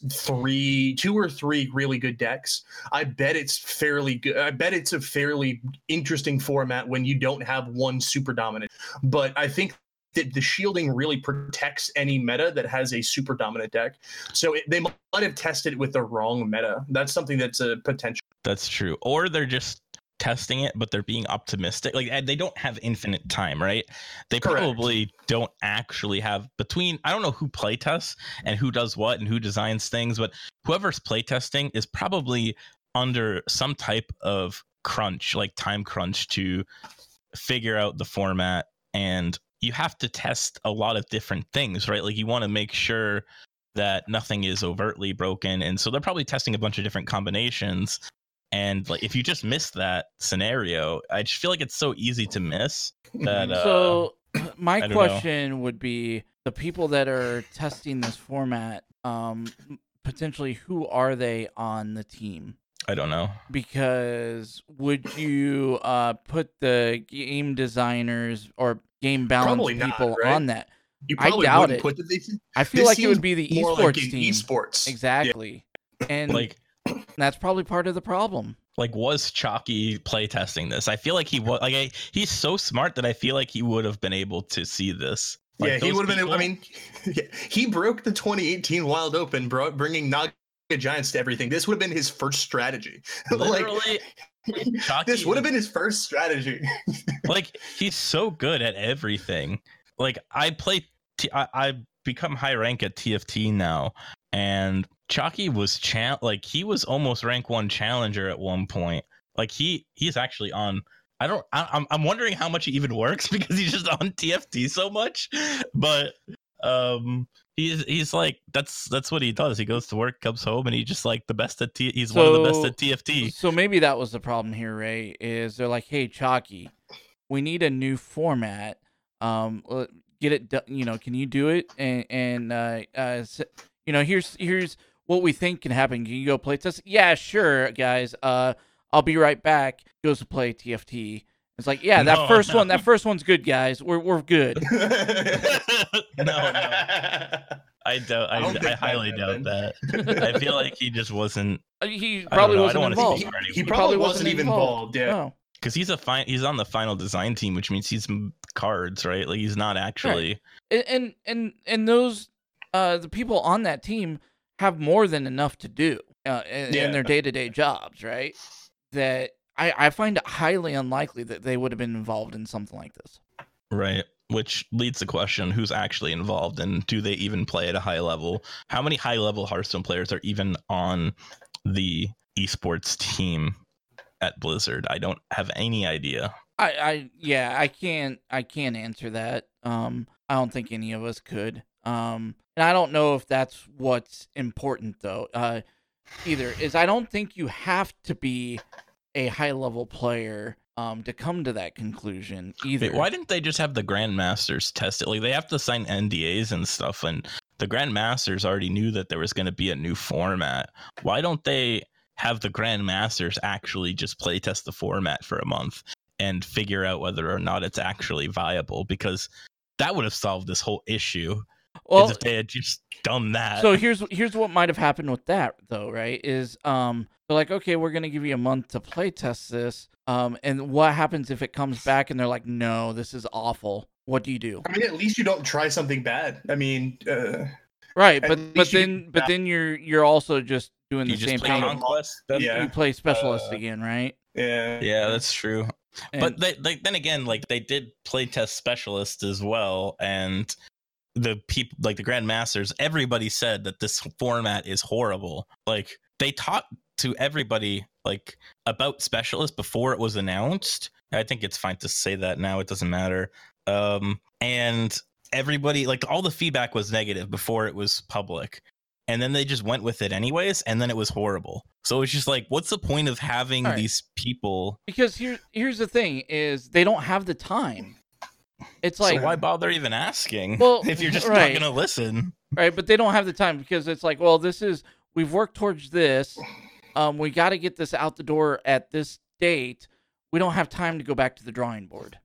2 or 3 really good decks. I bet it's fairly good. I bet it's a fairly interesting format when you don't have one super dominant. But I think that the shielding really protects any meta that has a super dominant deck. So they might have tested it with the wrong meta. That's something that's a potential. That's true. Or they're just testing it, but they're being optimistic. Like, they don't have infinite time, right? They probably don't actually have I don't know who playtests and who does what and who designs things, but whoever's playtesting is probably under some type of crunch, like time crunch, to figure out the format. And you have to test a lot of different things, right? Like, you want to make sure that nothing is overtly broken. And so they're probably testing a bunch of different combinations. And like, if you just miss that scenario, I just feel like it's so easy to miss that. So my question would be, the people that are testing this format, potentially, who are they on the team? I don't know. Because would you put the game designers or game balance people on that? I doubt it. I feel like it would be the esports like team. Esports. Exactly. Yeah. And like, that's probably part of the problem. Like, was Chalky playtesting this? I feel like he was. Like, he's so smart that I feel like he would have been able to see this. Like, yeah, he would have been. I mean, he broke the 2018 Wild Open, bringing Naga Giants to everything. This would have been his first strategy. Literally, this would have been his first strategy. Like, he's so good at everything. Like, I become high rank at TFT now, and Chalky was he was almost rank 1 challenger at one point. Like, he's actually on. I'm wondering how much he even works because he's just on TFT so much, but he's like, that's what he does. He goes to work, comes home, and he's just like the best at he's one of the best at TFT. So maybe that was the problem here, Ray, is they're like, hey, Chalky, we need a new format. Get it done, can you do it? And here's what we think can happen. Can you go play test? Yeah, sure, guys. I'll be right back. Goes to play TFT. It's like, yeah, that first one's good, guys. We're good. No. I highly doubt that. I feel like he just wasn't. He probably wasn't involved. He probably wasn't even involved. Yeah. No. Because he's on the final design team, which means he's cards, right? Like, he's not actually. Right. And those the people on that team have more than enough to do in their day-to-day jobs, right? That I find it highly unlikely that they would have been involved in something like this. Right. Which leads to the question, who's actually involved, and do they even play at a high level? How many high-level Hearthstone players are even on the esports team at Blizzard? I don't have any idea. I can't answer that. I don't think any of us could. And I don't know if that's what's important though. Either is I don't think you have to be a high level player to come to that conclusion either. Wait, why didn't they just have the Grandmasters test it? Like, they have to sign NDAs and stuff, and the Grandmasters already knew that there was going to be a new format. Why don't they have the Grandmasters actually just play test the format for a month and figure out whether or not it's actually viable? Because that would have solved this whole issue. Well, if they had just done that. so here's what might have happened with that though, right? Is they're like, okay, we're gonna give you a month to play test this. And what happens if it comes back and they're like, no, this is awful? What do you do? I mean, at least you don't try something bad. I mean, Right, at but least you then get but back- then you're also just doing you the just same play thing. Conquest. Yeah. You play specialist again, right? yeah. Yeah, that's true. And- But they then again, like they did playtest specialist as well, and the people like the Grandmasters, everybody said that this format is horrible. Like they talked to everybody like about specialist before it was announced. I think it's fine to say that now; it doesn't matter. And everybody, like all the feedback was negative before it was public, and then they just went with it anyways, and then it was horrible. So it's just like, what's the point of having All right. these people? Because here's the thing: is they don't have the time. It's like, So why bother even asking? Well, if you're just right. not gonna listen. right, but they don't have the time because it's like, well, we've worked towards this. We got to get this out the door at this date. We don't have time to go back to the drawing board.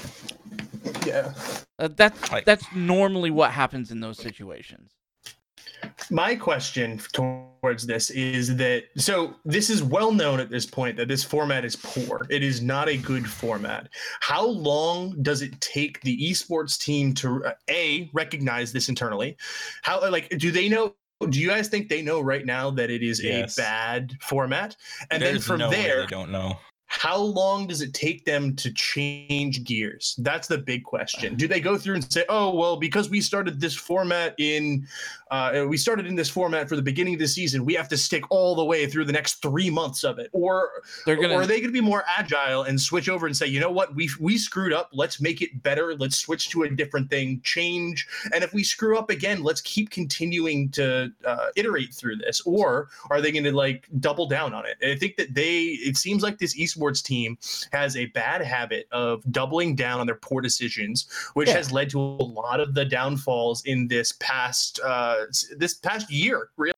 Yeah. That's normally what happens in those situations. My question towards this is that so this is well known at this point that this format is poor. It is not a good format. How long does it take the esports team to recognize this internally? How do they know? Do you guys think they know right now that it is Yes. a bad format? And There's then from no way there, they don't know. how long does it take them to change gears? That's the big question. Do they go through and say, "Oh, well, because we started this format in this format for the beginning of the season, we have to stick all the way through the next 3 months of it," or are they going to be more agile and switch over and say, "You know what, we screwed up. Let's make it better. Let's switch to a different thing, change. And if we screw up again, let's keep continuing to iterate through this." Or are they going to like double down on it? And I think that it seems like this esports team has a bad habit of doubling down on their poor decisions, which has led to a lot of the downfalls in this past year. Really,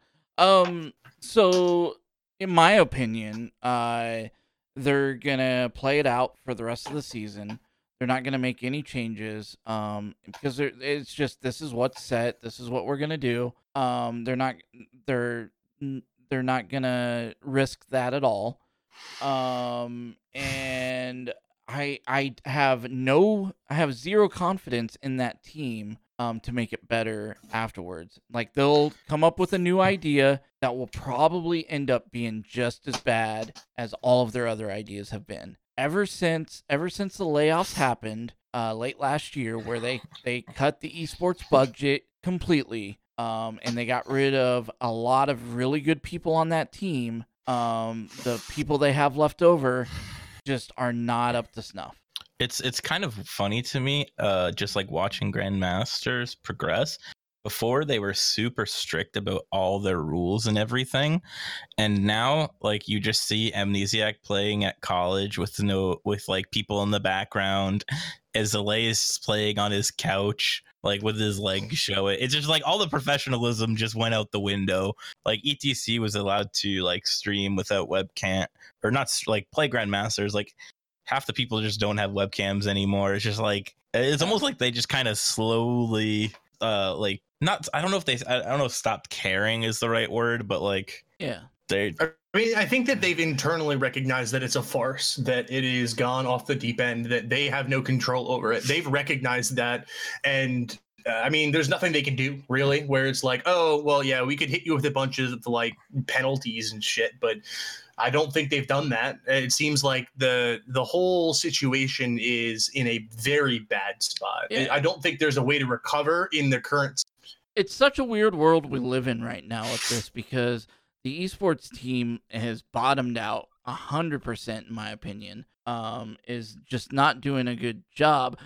So in my opinion, they're gonna play it out for the rest of the season. They're not gonna make any changes, because it's just this is what's set. This is what we're gonna do. They're not gonna risk that at all. And I have zero confidence in that team to make it better afterwards. Like they'll come up with a new idea that will probably end up being just as bad as all of their other ideas have been. Ever since the layoffs happened late last year, where they cut the esports budget completely, and they got rid of a lot of really good people on that team. The people they have left over just are not up to snuff. It's kind of funny to me, just like watching Grandmasters progress. Before they were super strict about all their rules and everything, and now like you just see Amnesiac playing at college with like people in the background, as Elias playing on his couch like with his legs showing. It's just like all the professionalism just went out the window. Like ETC was allowed to like stream without webcam, or not like play Grandmasters. Like half the people just don't have webcams anymore. It's just like it's almost like they just kind of slowly like not I don't know if stopped caring is the right word, but like Yeah. I mean, I think that they've internally recognized that it's a farce, that it is gone off the deep end, that they have no control over it. They've recognized that. And I mean, there's nothing they can do really, where it's like, oh, well, yeah, we could hit you with a bunch of like penalties and shit, but I don't think they've done that. It seems like the whole situation is in a very bad spot. Yeah. I don't think there's a way to recover in the current. It's such a weird world we live in right now with this, because the esports team has bottomed out 100%, in my opinion. Is just not doing a good job,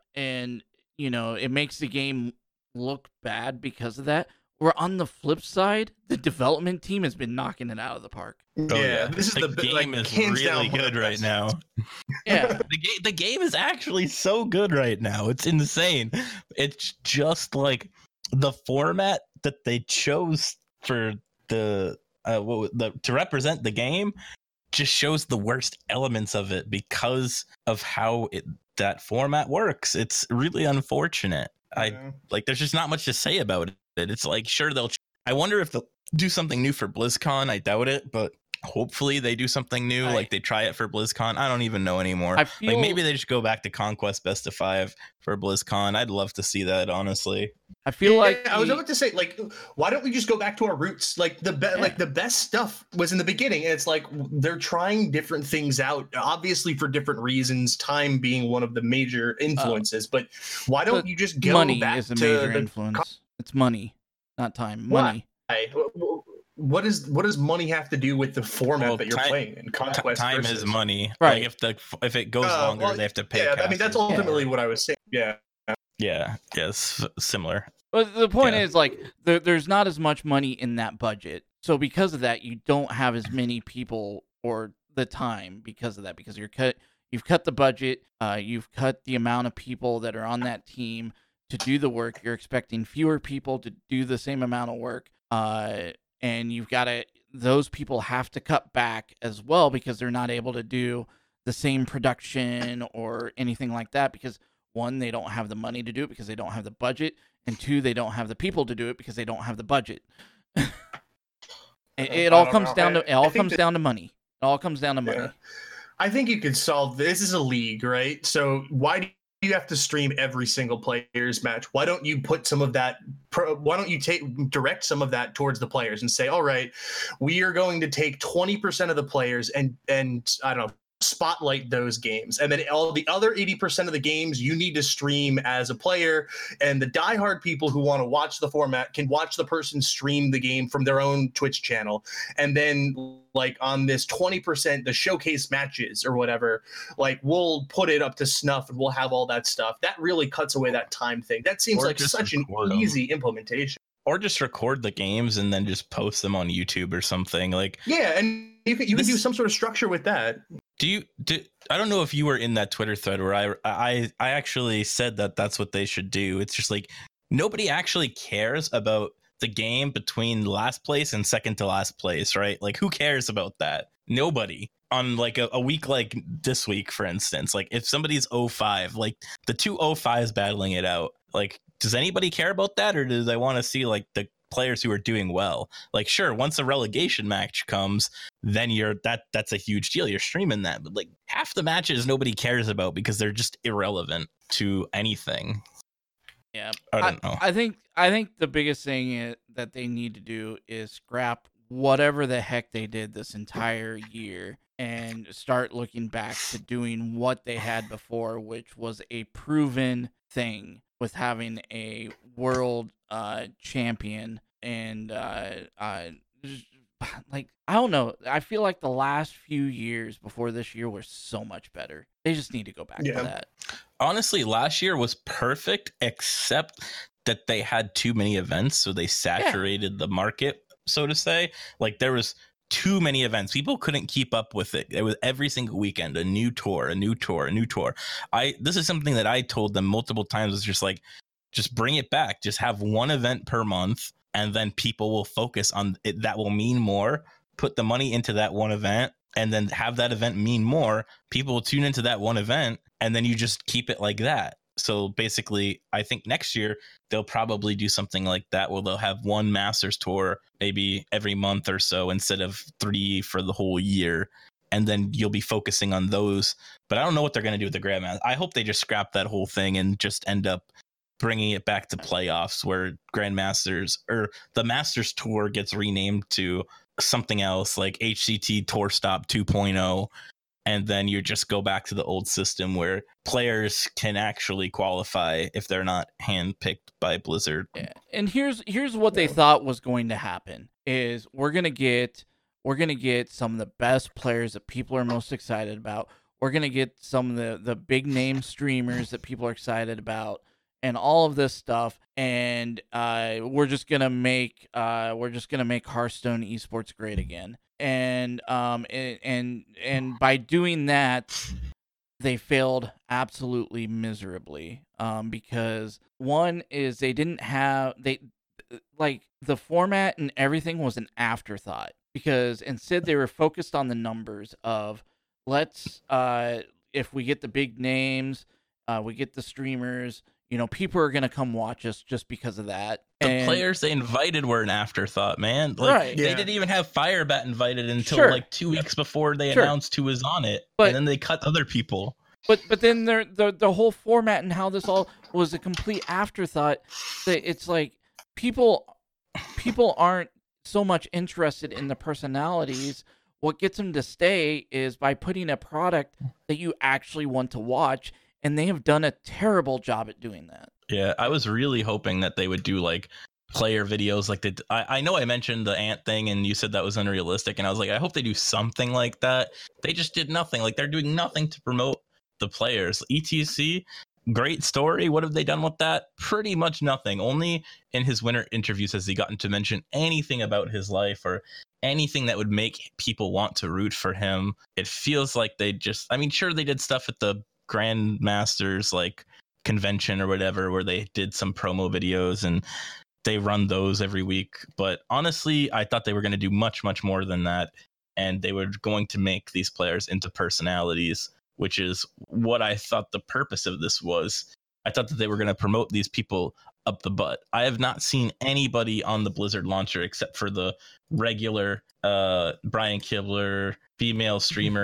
and you know it makes the game look bad because of that. Where on the flip side, the development team has been knocking it out of the park. Yeah, this is the game is really good right now. Yeah, the game is actually so good right now. It's insane. It's just like the format that they chose for to represent the game just shows the worst elements of it because of how that format works. It's really unfortunate. Like, there's just not much to say about it. It's like, sure, I wonder if they'll do something new for BlizzCon. I doubt it, but hopefully they do something new. Like, they try it for BlizzCon. I don't even know anymore. Like, maybe they just go back to Conquest Best of 5 for BlizzCon. I'd love to see that, honestly. I feel like I was about to say, like, why don't we just go back to our roots? Like the best stuff was in the beginning, and it's like they're trying different things out, obviously for different reasons. Time being one of the major influences, but why don't you just go money back is a to major influence? It's money, not time. Money. Why? What does money have to do with the format that you're playing in Conquest? Time is money, right? Like if it goes longer, they have to pay. Yeah, I mean that's ultimately what I was saying. Yeah, it's similar. But the point is, like, there's not as much money in that budget, so because of that, you don't have as many people or the time because of that. Because you've cut the budget, you've cut the amount of people that are on that team to do the work. You're expecting fewer people to do the same amount of work, and those people have to cut back as well because they're not able to do the same production or anything like that because, one, they don't have the money to do it because they don't have the budget, and two, they don't have the people to do it because they don't have the budget. It all comes down to money. It all comes down to money. I think you could solve this. This is a league, right? So why do you have to stream every single player's match? Why don't you put some of that? Why don't you direct some of that towards the players and say, all right, we are going to take 20% of the players and I don't know, spotlight those games, and then all the other 80% of the games you need to stream as a player, and the diehard people who want to watch the format can watch the person stream the game from their own Twitch channel, and then like on this 20%, the showcase matches or whatever, like we'll put it up to snuff and we'll have all that stuff. That really cuts away that time thing. That seems like such an easy implementation. Or just record the games and then just post them on YouTube or something. Like, yeah, and you can do some sort of structure with that. I don't know if you were in that Twitter thread where I actually said that that's what they should do. It's just like nobody actually cares about the game between last place and second to last place, right? Like, who cares about that? Nobody. On like a week like this week, for instance, like if somebody's 0-5, like the two 0-5s battling it out, like, does anybody care about that, or do they want to see like the players who are doing well? Like, sure, once a relegation match comes, then that's a huge deal. You're streaming that, but like half the matches nobody cares about because they're just irrelevant to anything. Yeah, I don't know. I think the biggest thing that they need to do is scrap whatever the heck they did this entire year and start looking back to doing what they had before, which was a proven thing with having a world champion. And like, I don't know, I feel like the last few years before this year were so much better. They just need to go back to that. Honestly, last year was perfect, except that they had too many events, so they saturated the market, so to say. Like, there was too many events. People couldn't keep up with it. It was every single weekend, a new tour, a new tour, a new tour. This is something that I told them multiple times. It's just like, just bring it back. Just have one event per month, and then people will focus on it. That will mean more. Put the money into that one event, and then have that event mean more. People will tune into that one event, and then you just keep it like that. So basically, I think next year they'll probably do something like that, where they'll have one Masters tour maybe every month or so instead of 3 for the whole year. And then you'll be focusing on those. But I don't know what they're going to do with the Grandmasters. I hope they just scrap that whole thing and just end up bringing it back to playoffs, where Grandmasters or the Masters Tour gets renamed to something else, like HCT Tour Stop 2.0. And then you just go back to the old system where players can actually qualify if they're not handpicked by Blizzard. Yeah. And here's what they thought was going to happen is we're gonna get some of the best players that people are most excited about. We're gonna get some of the big name streamers that people are excited about, and all of this stuff. And we're just gonna make Hearthstone esports great again. And by doing that, they failed absolutely miserably. Because one is they didn't have the format and everything was an afterthought. Because instead they were focused on the numbers of let's if we get the big names, we get the streamers, people are going to come watch us just because of that. The players they invited were an afterthought, man. Like, right. They didn't even have Firebat invited until like 2 weeks before they announced who was on it. And then they cut other people. But then the whole format and how this all was a complete afterthought. It's like people aren't so much interested in the personalities. What gets them to stay is by putting a product that you actually want to watch, and they have done a terrible job at doing that. Yeah, I was really hoping that they would do like player videos like I know I mentioned the ant thing and you said that was unrealistic, and I was like, I hope they do something like that. They just did nothing. Like, they're doing nothing to promote the players. ETC, great story. What have they done with that? Pretty much nothing. Only in his winter interviews has he gotten to mention anything about his life or anything that would make people want to root for him. It feels like they just, I mean, sure, they did stuff at the Grandmasters like convention or whatever where they did some promo videos and they run those every week. But honestly, I thought they were going to do much, much more than that. And they were going to make these players into personalities, which is what I thought the purpose of this was. I thought that they were going to promote these people up the butt. I have not seen anybody on the Blizzard launcher except for the regular Brian Kibler, female streamer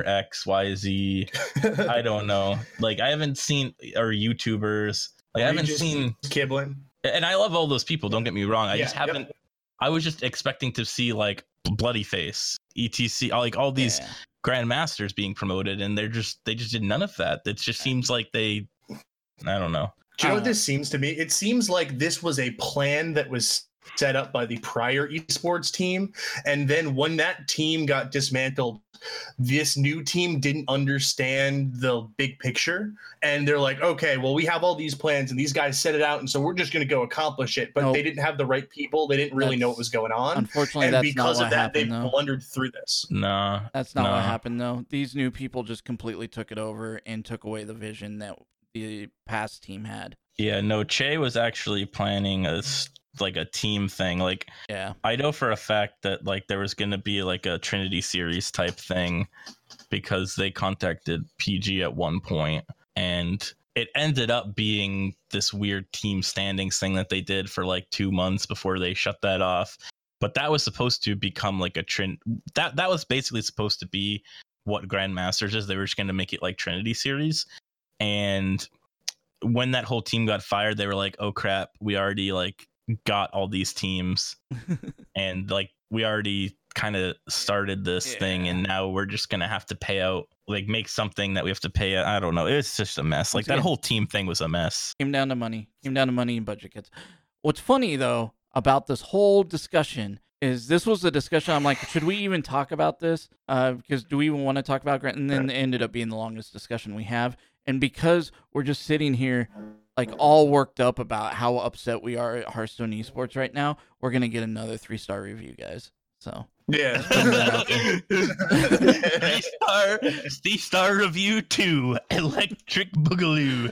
XYZ. I don't know. Like, I haven't seen, or YouTubers. Like, I haven't seen Kiblin. And I love all those people. Don't get me wrong. I just haven't. Yep. I was just expecting to see like Bloody Face, ETC, like all these Grandmasters being promoted, and they just did none of that. It just seems like I don't know. Do you know what this seems to me? It seems like this was a plan that was set up by the prior esports team, and then when that team got dismantled, this new team didn't understand the big picture, and they're like, okay, well, we have all these plans and these guys set it out, and so we're just going to go accomplish it. But they didn't have the right people. They didn't really know what was going on. Unfortunately, and that's because not of what that, happened, they blundered through this. That's not what happened, though. These new people just completely took it over and took away the vision that the past team had. Yeah, no, Che was actually planning a team thing. Like, I know for a fact that like there was going to be like a Trinity series type thing because they contacted PG at one point, and it ended up being this weird team standings thing that they did for like 2 months before they shut that off. But that was supposed to become like a trend. That was basically supposed to be what Grandmasters is. They were just going to make it like Trinity series. And when that whole team got fired, they were like, oh crap, we already like got all these teams and like we already kind of started this thing, and now we're just gonna have to pay out, like make something that we have to pay out. I don't know, it's just a mess. Like that whole team thing was a mess. Came down to money and budget cuts. What's funny though about this whole discussion is this was a discussion I'm like, should we even talk about this, because do we even want to talk about Grant? And then it ended up being the longest discussion we have, and because we're just sitting here like all worked up about how upset we are at Hearthstone Esports right now, we're gonna get another 3-star review, guys. So yeah. 3-star review 2, Electric Boogaloo.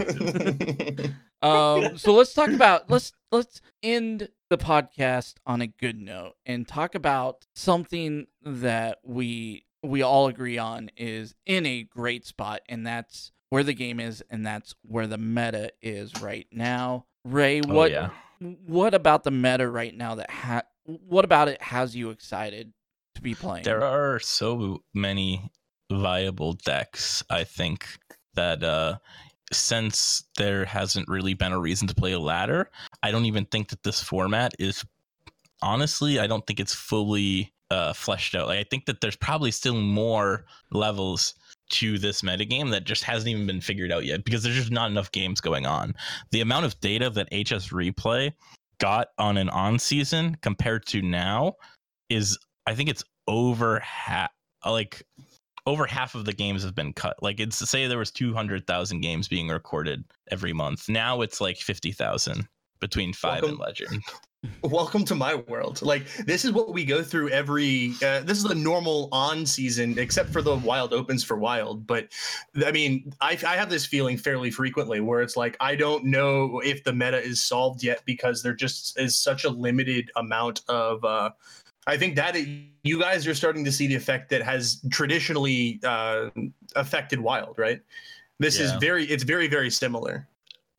So let's talk about let's end the podcast on a good note and talk about something that we all agree on is in a great spot, and that's where the game is, and that's where the meta is right now. Ray, what about the meta right now what about it has you excited to be playing? There are so many viable decks, I think, that since there hasn't really been a reason to play a ladder, I don't even think that this format is, honestly, I don't think it's fully fleshed out. Like, I think that there's probably still more levels to this metagame that just hasn't even been figured out yet, because there's just not enough games going on. The amount of data that HS Replay got on an on season compared to now is, I think it's over half. Like, over half of the games have been cut. Like, it's to say there was 200,000 games being recorded every month. Now it's like 50,000 between 5 and Legend. Welcome to my world. Like, this is what we go through every this is the normal on season, except for the Wild Opens for Wild. But I mean, I have this feeling fairly frequently where it's like, I don't know if the meta is solved yet, because there just is such a limited amount of I think that you guys are starting to see the effect that has traditionally affected Wild, right? This is very, very similar.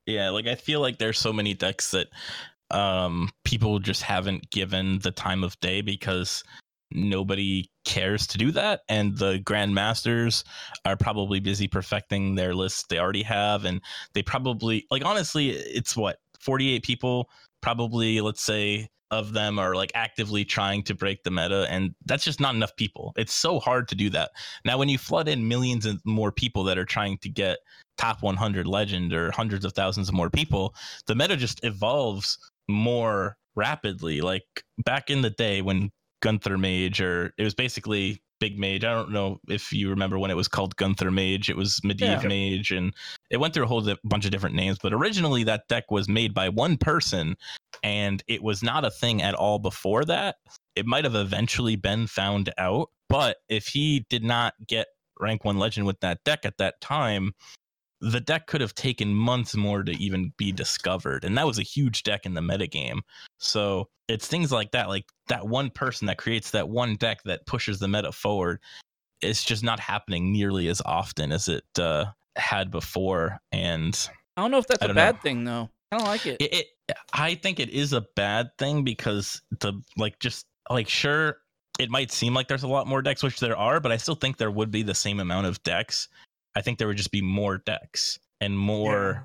Yeah, like I feel like there's so many decks that people just haven't given the time of day because nobody cares to do that, and the grandmasters are probably busy perfecting their lists they already have, and they probably, like, honestly, it's what, 48 people probably, let's say, of them are like actively trying to break the meta, and that's just not enough people. It's so hard to do that. Now when you flood in millions and more people that are trying to get top 100 legend, or hundreds of thousands of more people, the meta just evolves more rapidly. Like back in the day when Gunther Mage, or it was basically Big Mage. I don't know if you remember when it was called Gunther Mage. It was Medivh Mage, and it went through a whole bunch of different names. But originally that deck was made by one person, and it was not a thing at all before that. It might have eventually been found out, but if he did not get rank 1 legend with that deck at that time, the deck could have taken months more to even be discovered. And that was a huge deck in the metagame. So it's things like that, like that one person that creates that one deck that pushes the meta forward. It's just not happening nearly as often as it had before. And I don't know if that's a bad thing, though. I don't like it. I think it is a bad thing because sure, it might seem like there's a lot more decks, which there are, but I still think there would be the same amount of decks. I think there would just be more decks and more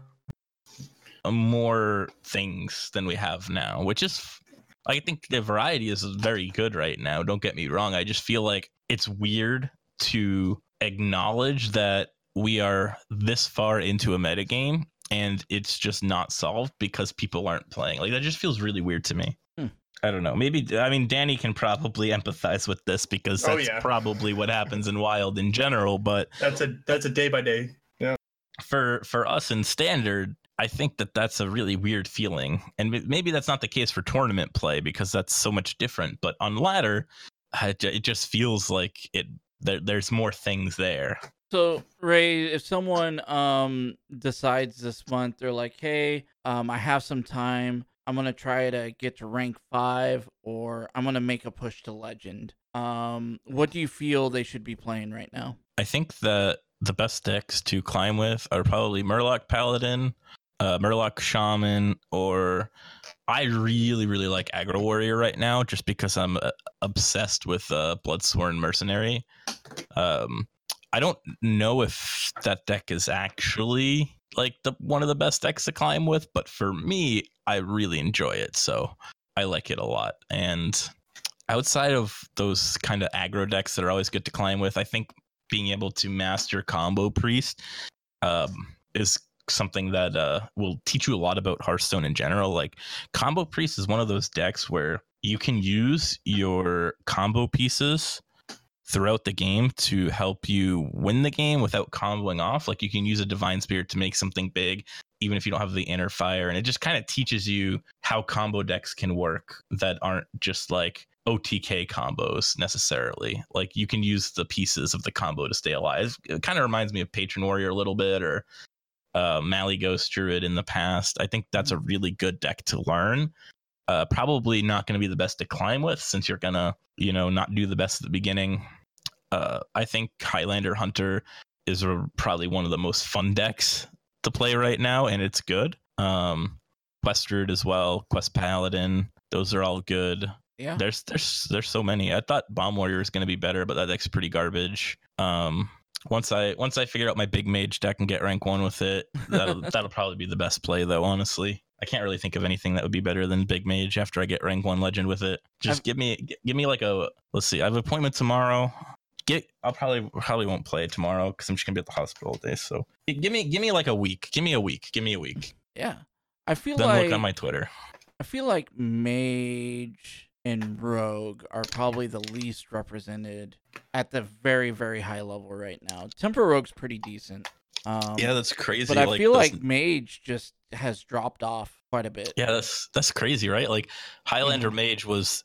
things than we have now, which is, I think the variety is very good right now. Don't get me wrong. I just feel like it's weird to acknowledge that we are this far into a metagame and it's just not solved because people aren't playing. Like, that just feels really weird to me. I don't know. Maybe, I mean, Danny can probably empathize with this because that's probably what happens in Wild in general. But that's a day by day. Yeah. For us in Standard, I think that's a really weird feeling, and maybe that's not the case for tournament play because that's so much different. But on ladder, it just feels like there's more things there. So Ray, if someone decides this month, they're like, hey, I have some time. I'm going to try to get to rank 5, or I'm going to make a push to legend. What do you feel they should be playing right now? I think that the best decks to climb with are probably Murloc Paladin, Murloc Shaman, or I really, really like Aggro Warrior right now just because I'm obsessed with Bloodsworn Mercenary. I don't know if that deck is actually like one of the best decks to climb with, but for me, I really enjoy it, so I like it a lot. And outside of those kind of aggro decks that are always good to climb with, I think being able to master Combo Priest is something that will teach you a lot about Hearthstone in general. Like, Combo Priest is one of those decks where you can use your combo pieces throughout the game to help you win the game without comboing off. Like, you can use a Divine Spirit to make something big, even if you don't have the Inner Fire. And it just kind of teaches you how combo decks can work that aren't just like OTK combos necessarily. Like, you can use the pieces of the combo to stay alive. It kind of reminds me of Patron Warrior a little bit, or Malygos Druid in the past. I think that's a really good deck to learn. Probably not going to be the best to climb with, since you're going to, not do the best at the beginning. I think Highlander Hunter is probably one of the most fun decks to play right now, and it's good. Quest Druid as well, Quest Paladin, those are all good. Yeah, there's so many. I thought Bomb Warrior is going to be better, but that deck's pretty garbage. Once I figure out my Big Mage deck and get rank 1 with it, that'll probably be the best play, though. Honestly, I can't really think of anything that would be better than Big Mage after I get rank 1 legend with it. Just give me like a, let's see, I have an appointment tomorrow. I'll probably won't play tomorrow because I'm just gonna be at the hospital all day. So give me like a week. Give me a week. Yeah, I feel then like look on my Twitter. I feel like Mage and Rogue are probably the least represented at the very, very high level right now. Temper Rogue's pretty decent. Yeah, that's crazy. But I feel like Mage just has dropped off quite a bit. Yeah, that's crazy, right? Like, Highlander Mage,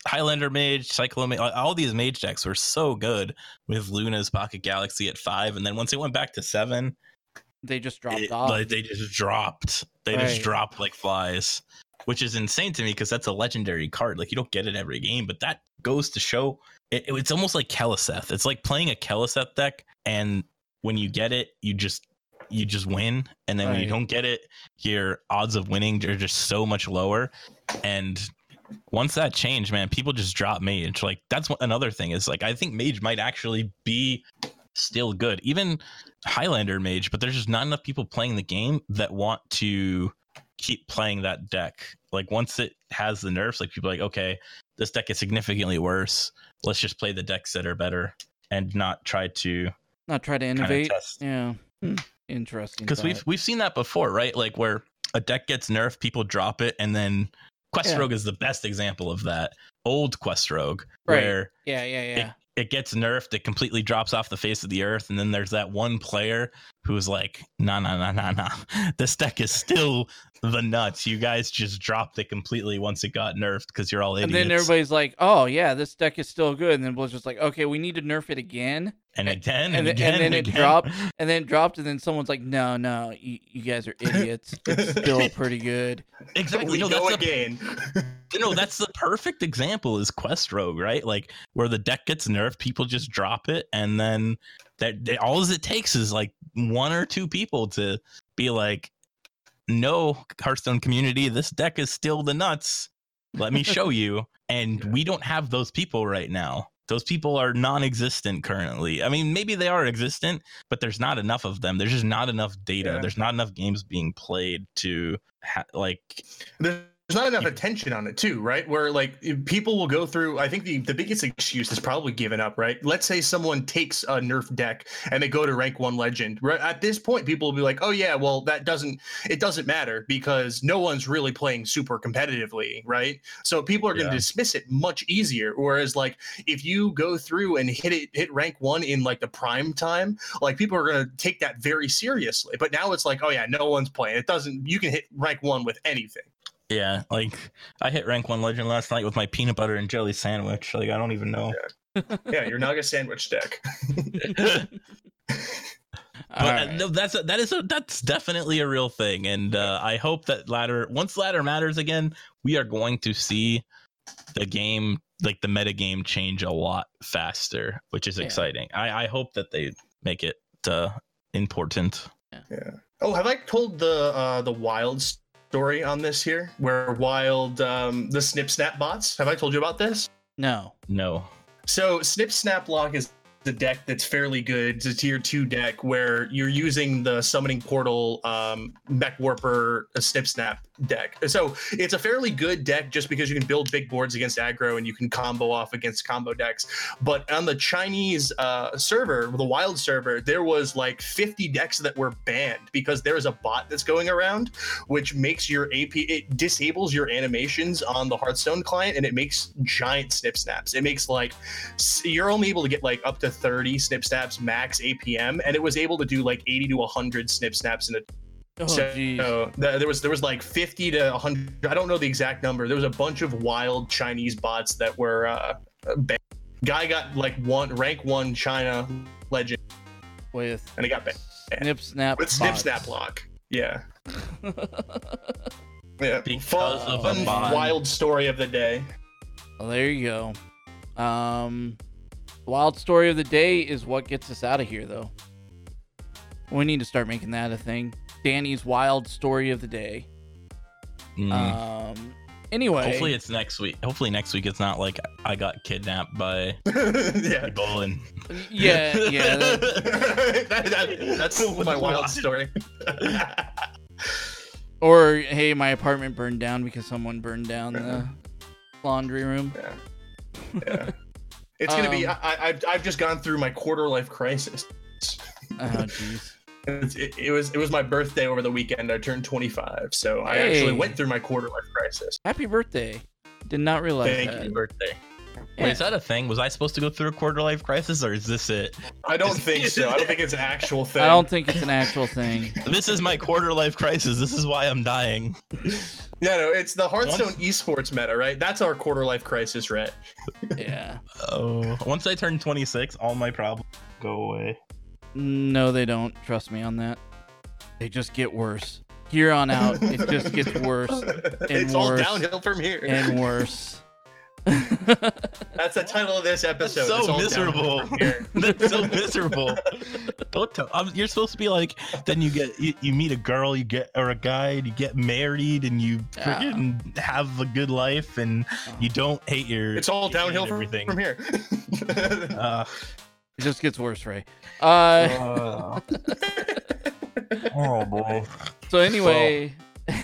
Cyclone Mage, all these Mage decks were so good with Luna's Pocket Galaxy at 5, and then once it went back to 7, they just dropped off. Like, they just dropped. Just dropped like flies, which is insane to me because that's a legendary card. Like, you don't get it every game, but that goes to show it's almost like Keleseth. It's like playing a Keleseth deck, and when you get it, you just you just win, and then when you Right. don't get it, your odds of winning are just so much lower. And once that changed, man, people just drop mage. Like that's another thing is like I think mage might actually be still good, even Highlander mage, but there's just not enough people playing the game that want to keep playing that deck. Like once it has the nerfs, like people are like, okay, this deck is significantly worse. Let's just play the decks that are better and not try to innovate. test. Yeah. Interesting. Because we've seen that before, right? Like where a deck gets nerfed, people drop it, and then Quest Rogue is the best example of that. Old Quest Rogue, Right. where Yeah. it gets nerfed, it completely drops off the face of the earth, and then there's that one player who's like, nah. This deck is still the nuts. You guys just dropped it completely once it got nerfed because you're all idiots. And then everybody's like, "Oh yeah, this deck is still good." And then Blizzard's like, "Okay, we need to nerf it again." and again, And again, then it again. dropped, and then it dropped, and then someone's like, "No, you guys are idiots. It's still pretty good." Exactly. We No, go that's again. no, that's the perfect example is Quest Rogue, right? Like where the deck gets nerfed, people just drop it, and then all it takes is like one or two people to be like, no, Hearthstone community, this deck is still the nuts. Let me show you. And we don't have those people right now. Those people are non-existent currently. I mean, maybe they are existent, but there's not enough of them. There's just not enough data. Yeah. There's not enough games being played to There's not enough attention on it too, right? Where like people will go through. I think the biggest excuse is probably giving up, right? Let's say someone takes a nerf deck and they go to rank 1 legend. Right at this point, people will be like, "Oh yeah, well it doesn't matter because no one's really playing super competitively, right?" So people are going to dismiss it much easier. Whereas like if you go through and hit rank 1 in like the prime time, like people are going to take that very seriously. But now it's like, "Oh yeah, no one's playing. It doesn't. You can hit rank 1 with anything." Yeah, like I hit rank 1 legend last night with my peanut butter and jelly sandwich. Like I don't even know. Yeah, your Naga sandwich deck. But no, that's definitely a real thing, and I hope that once ladder matters again, we are going to see the game, like the meta game, change a lot faster, which is exciting. I hope that they make it important. Yeah. Oh, have I told the Wild story on this here? Where Wild the Snip Snap bots? Have I told you about this? No. So Snip Snap Lock is the deck that's fairly good. It's a tier 2 deck where you're using the Summoning Portal Mech Warper Snip Snap deck. So it's a fairly good deck just because you can build big boards against aggro and you can combo off against combo decks. But on the Chinese server, the Wild server, there was like 50 decks that were banned because there is a bot that's going around which makes your AP, it disables your animations on the Hearthstone client and it makes giant snip snaps. It makes like, you're only able to get like up to 30 snip snaps max APM, and it was able to do like 80 to 100 snip snaps in a there was like 50 to 100. I don't know the exact number. There was a bunch of wild Chinese bots that were banned. Guy got like rank 1 China legend With and he got banned. Snip Snap With Snip bots. Snap Lock. Yeah. Yeah. Because of a Fun bot. wild story of the day. Well, there you go. Wild story of the day is what gets us out of here, though. We need to start making that a thing. Danny's wild story of the day. Anyway, Hopefully it's next week. Hopefully next week it's not like I got kidnapped by Yeah. people and yeah. That's my wild story. Or hey, my apartment burned down because someone burned down the laundry room. Yeah. It's gonna be. I've just gone through my quarter life crisis. Oh jeez. It was my birthday over the weekend. I turned 25, so I Hey. actually went through my quarter life crisis. Happy birthday. Did not realize Thank that. you. birthday. Yeah. Wait, is that a thing? Was I supposed to go through a quarter life crisis, or is this it? I don't think so. I don't think it's an actual thing. I don't think it's an actual thing. This is my quarter life crisis. This is why I'm dying. No, it's the Hearthstone esports meta, right? That's our quarter life crisis, right? Yeah. Oh, once I turn 26, all my problems go away. No, they don't. Trust me on that. They just get worse. Here on out, it just gets worse It's all worse downhill from here. and worse. That's the title of this episode. That's It's so all miserable. downhill from here. That's so miserable. Don't tell. You're supposed to be like. Then you meet a girl, or a guy, and you get married, and you freaking have a good life, and you don't hate your. It's all downhill from here. Uh, It just gets worse, Ray. oh boy. So anyway,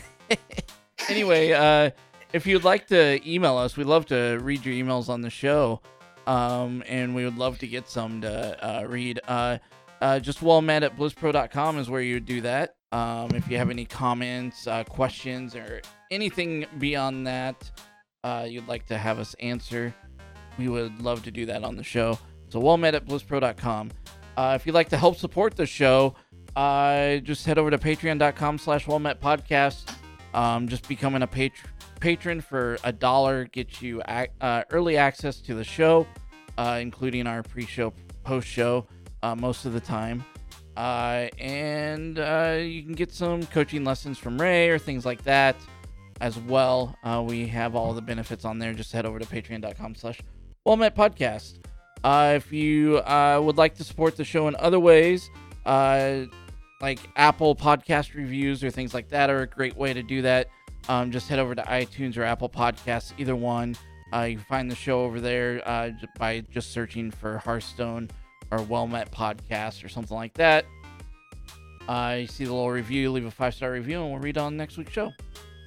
if you'd like to email us, we'd love to read your emails on the show, and we would love to get some to read. Just wellmet@blizzpro.com is where you would do that. If you have any comments, questions, or anything beyond that you'd like to have us answer, we would love to do that on the show. So wellmet@blizzpro.com. If you'd like to help support the show, just head over to patreon.com/wellmetpodcast. Just becoming a patron for $1 gets you early access to the show, including our pre-show, post-show, most of the time. And you can get some coaching lessons from Ray or things like that as well. We have all the benefits on there. Just head over to patreon.com/wellmetpodcast. If you would like to support the show in other ways, like Apple podcast reviews or things like that are a great way to do that. Just head over to iTunes or Apple Podcasts, either one. You can find the show over there by just searching for Hearthstone or Wellmet Podcast or something like that. You see the little review, leave a 5-star review, and we'll read on next week's show.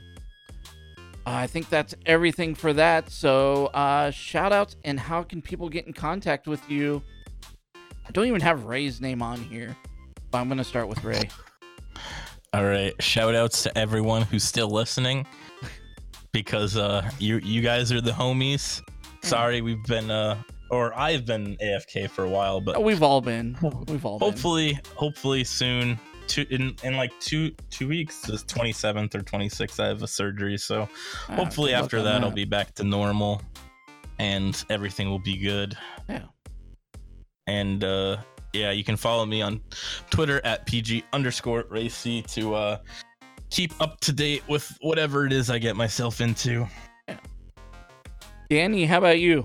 I think that's everything for that. So shout outs and how can people get in contact with you? I don't even have Ray's name on here, but I'm going to start with Ray. All right, shout outs to everyone who's still listening, because you guys are the homies. Sorry, we've been I've been AFK for a while, but We've all been. hopefully soon. In like two weeks, the 27th or 26th, I have a surgery, so hopefully after that I'll be back to normal and everything will be good. Yeah. And yeah, you can follow me on Twitter at PG_Racy to keep up to date with whatever it is I get myself into. Yeah. Danny, how about you?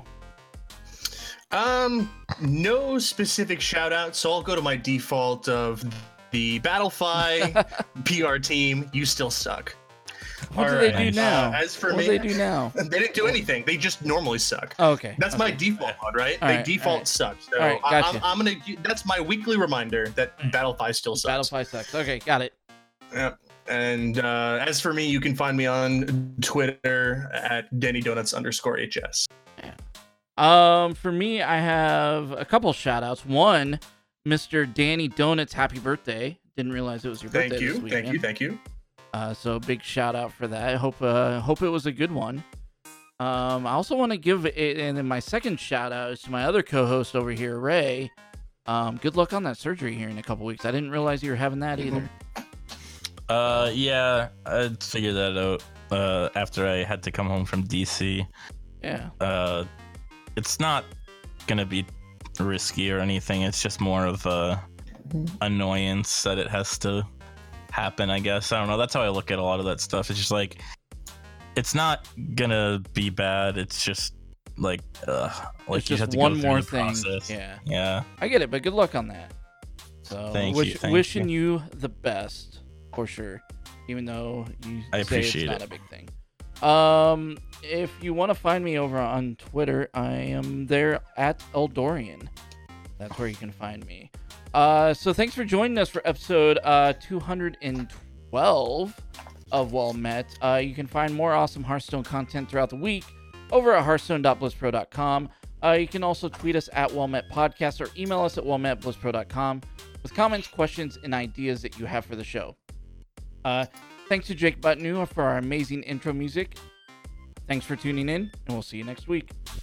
No specific shout out, so I'll go to my default of the Battlefy PR team. You still suck. What do they do now? As for what me, do they do now? They didn't do anything. They just normally suck. Oh, okay. That's my default one, right? All They right, default all right. suck. So All right, gotcha. I'm gonna. That's my weekly reminder that Battlefy still sucks. Battlefy sucks. Okay, got it. Yep. And as for me, you can find me on Twitter at DennyDonuts_HS. For me, I have a couple shout outs. One, Mr. Danny Donuts, happy birthday. Didn't realize it was your birthday this weekend. Thank you. So big shout out for that. I hope it was a good one. I also want to give it, and then my second shout out is to my other co-host over here, Ray. Good luck on that surgery here in a couple weeks. I didn't realize you were having that either. Yeah, I figured that out after I had to come home from DC. Yeah. It's not gonna be risky or anything. It's just more of a annoyance that it has to happen, I guess. I don't know. That's how I look at a lot of that stuff. It's just like, it's not gonna be bad. It's just like it's you just have to one go through more the thing. process. Yeah. I get it, but good luck on that. So Thank you. wishing you the best for sure. Even though you I say appreciate it's not it. a big thing. If you want to find me over on Twitter, I am there at Eldorian. That's where you can find me. So thanks for joining us for episode 212 of Well Met. You can find more awesome Hearthstone content throughout the week over at hearthstone.blizzpro.com. You can also tweet us at WellMetPodcast or email us at wellmet@blizzpro.com with comments, questions, and ideas that you have for the show. Thanks to Jake Butnu for our amazing intro music. Thanks for tuning in, and we'll see you next week.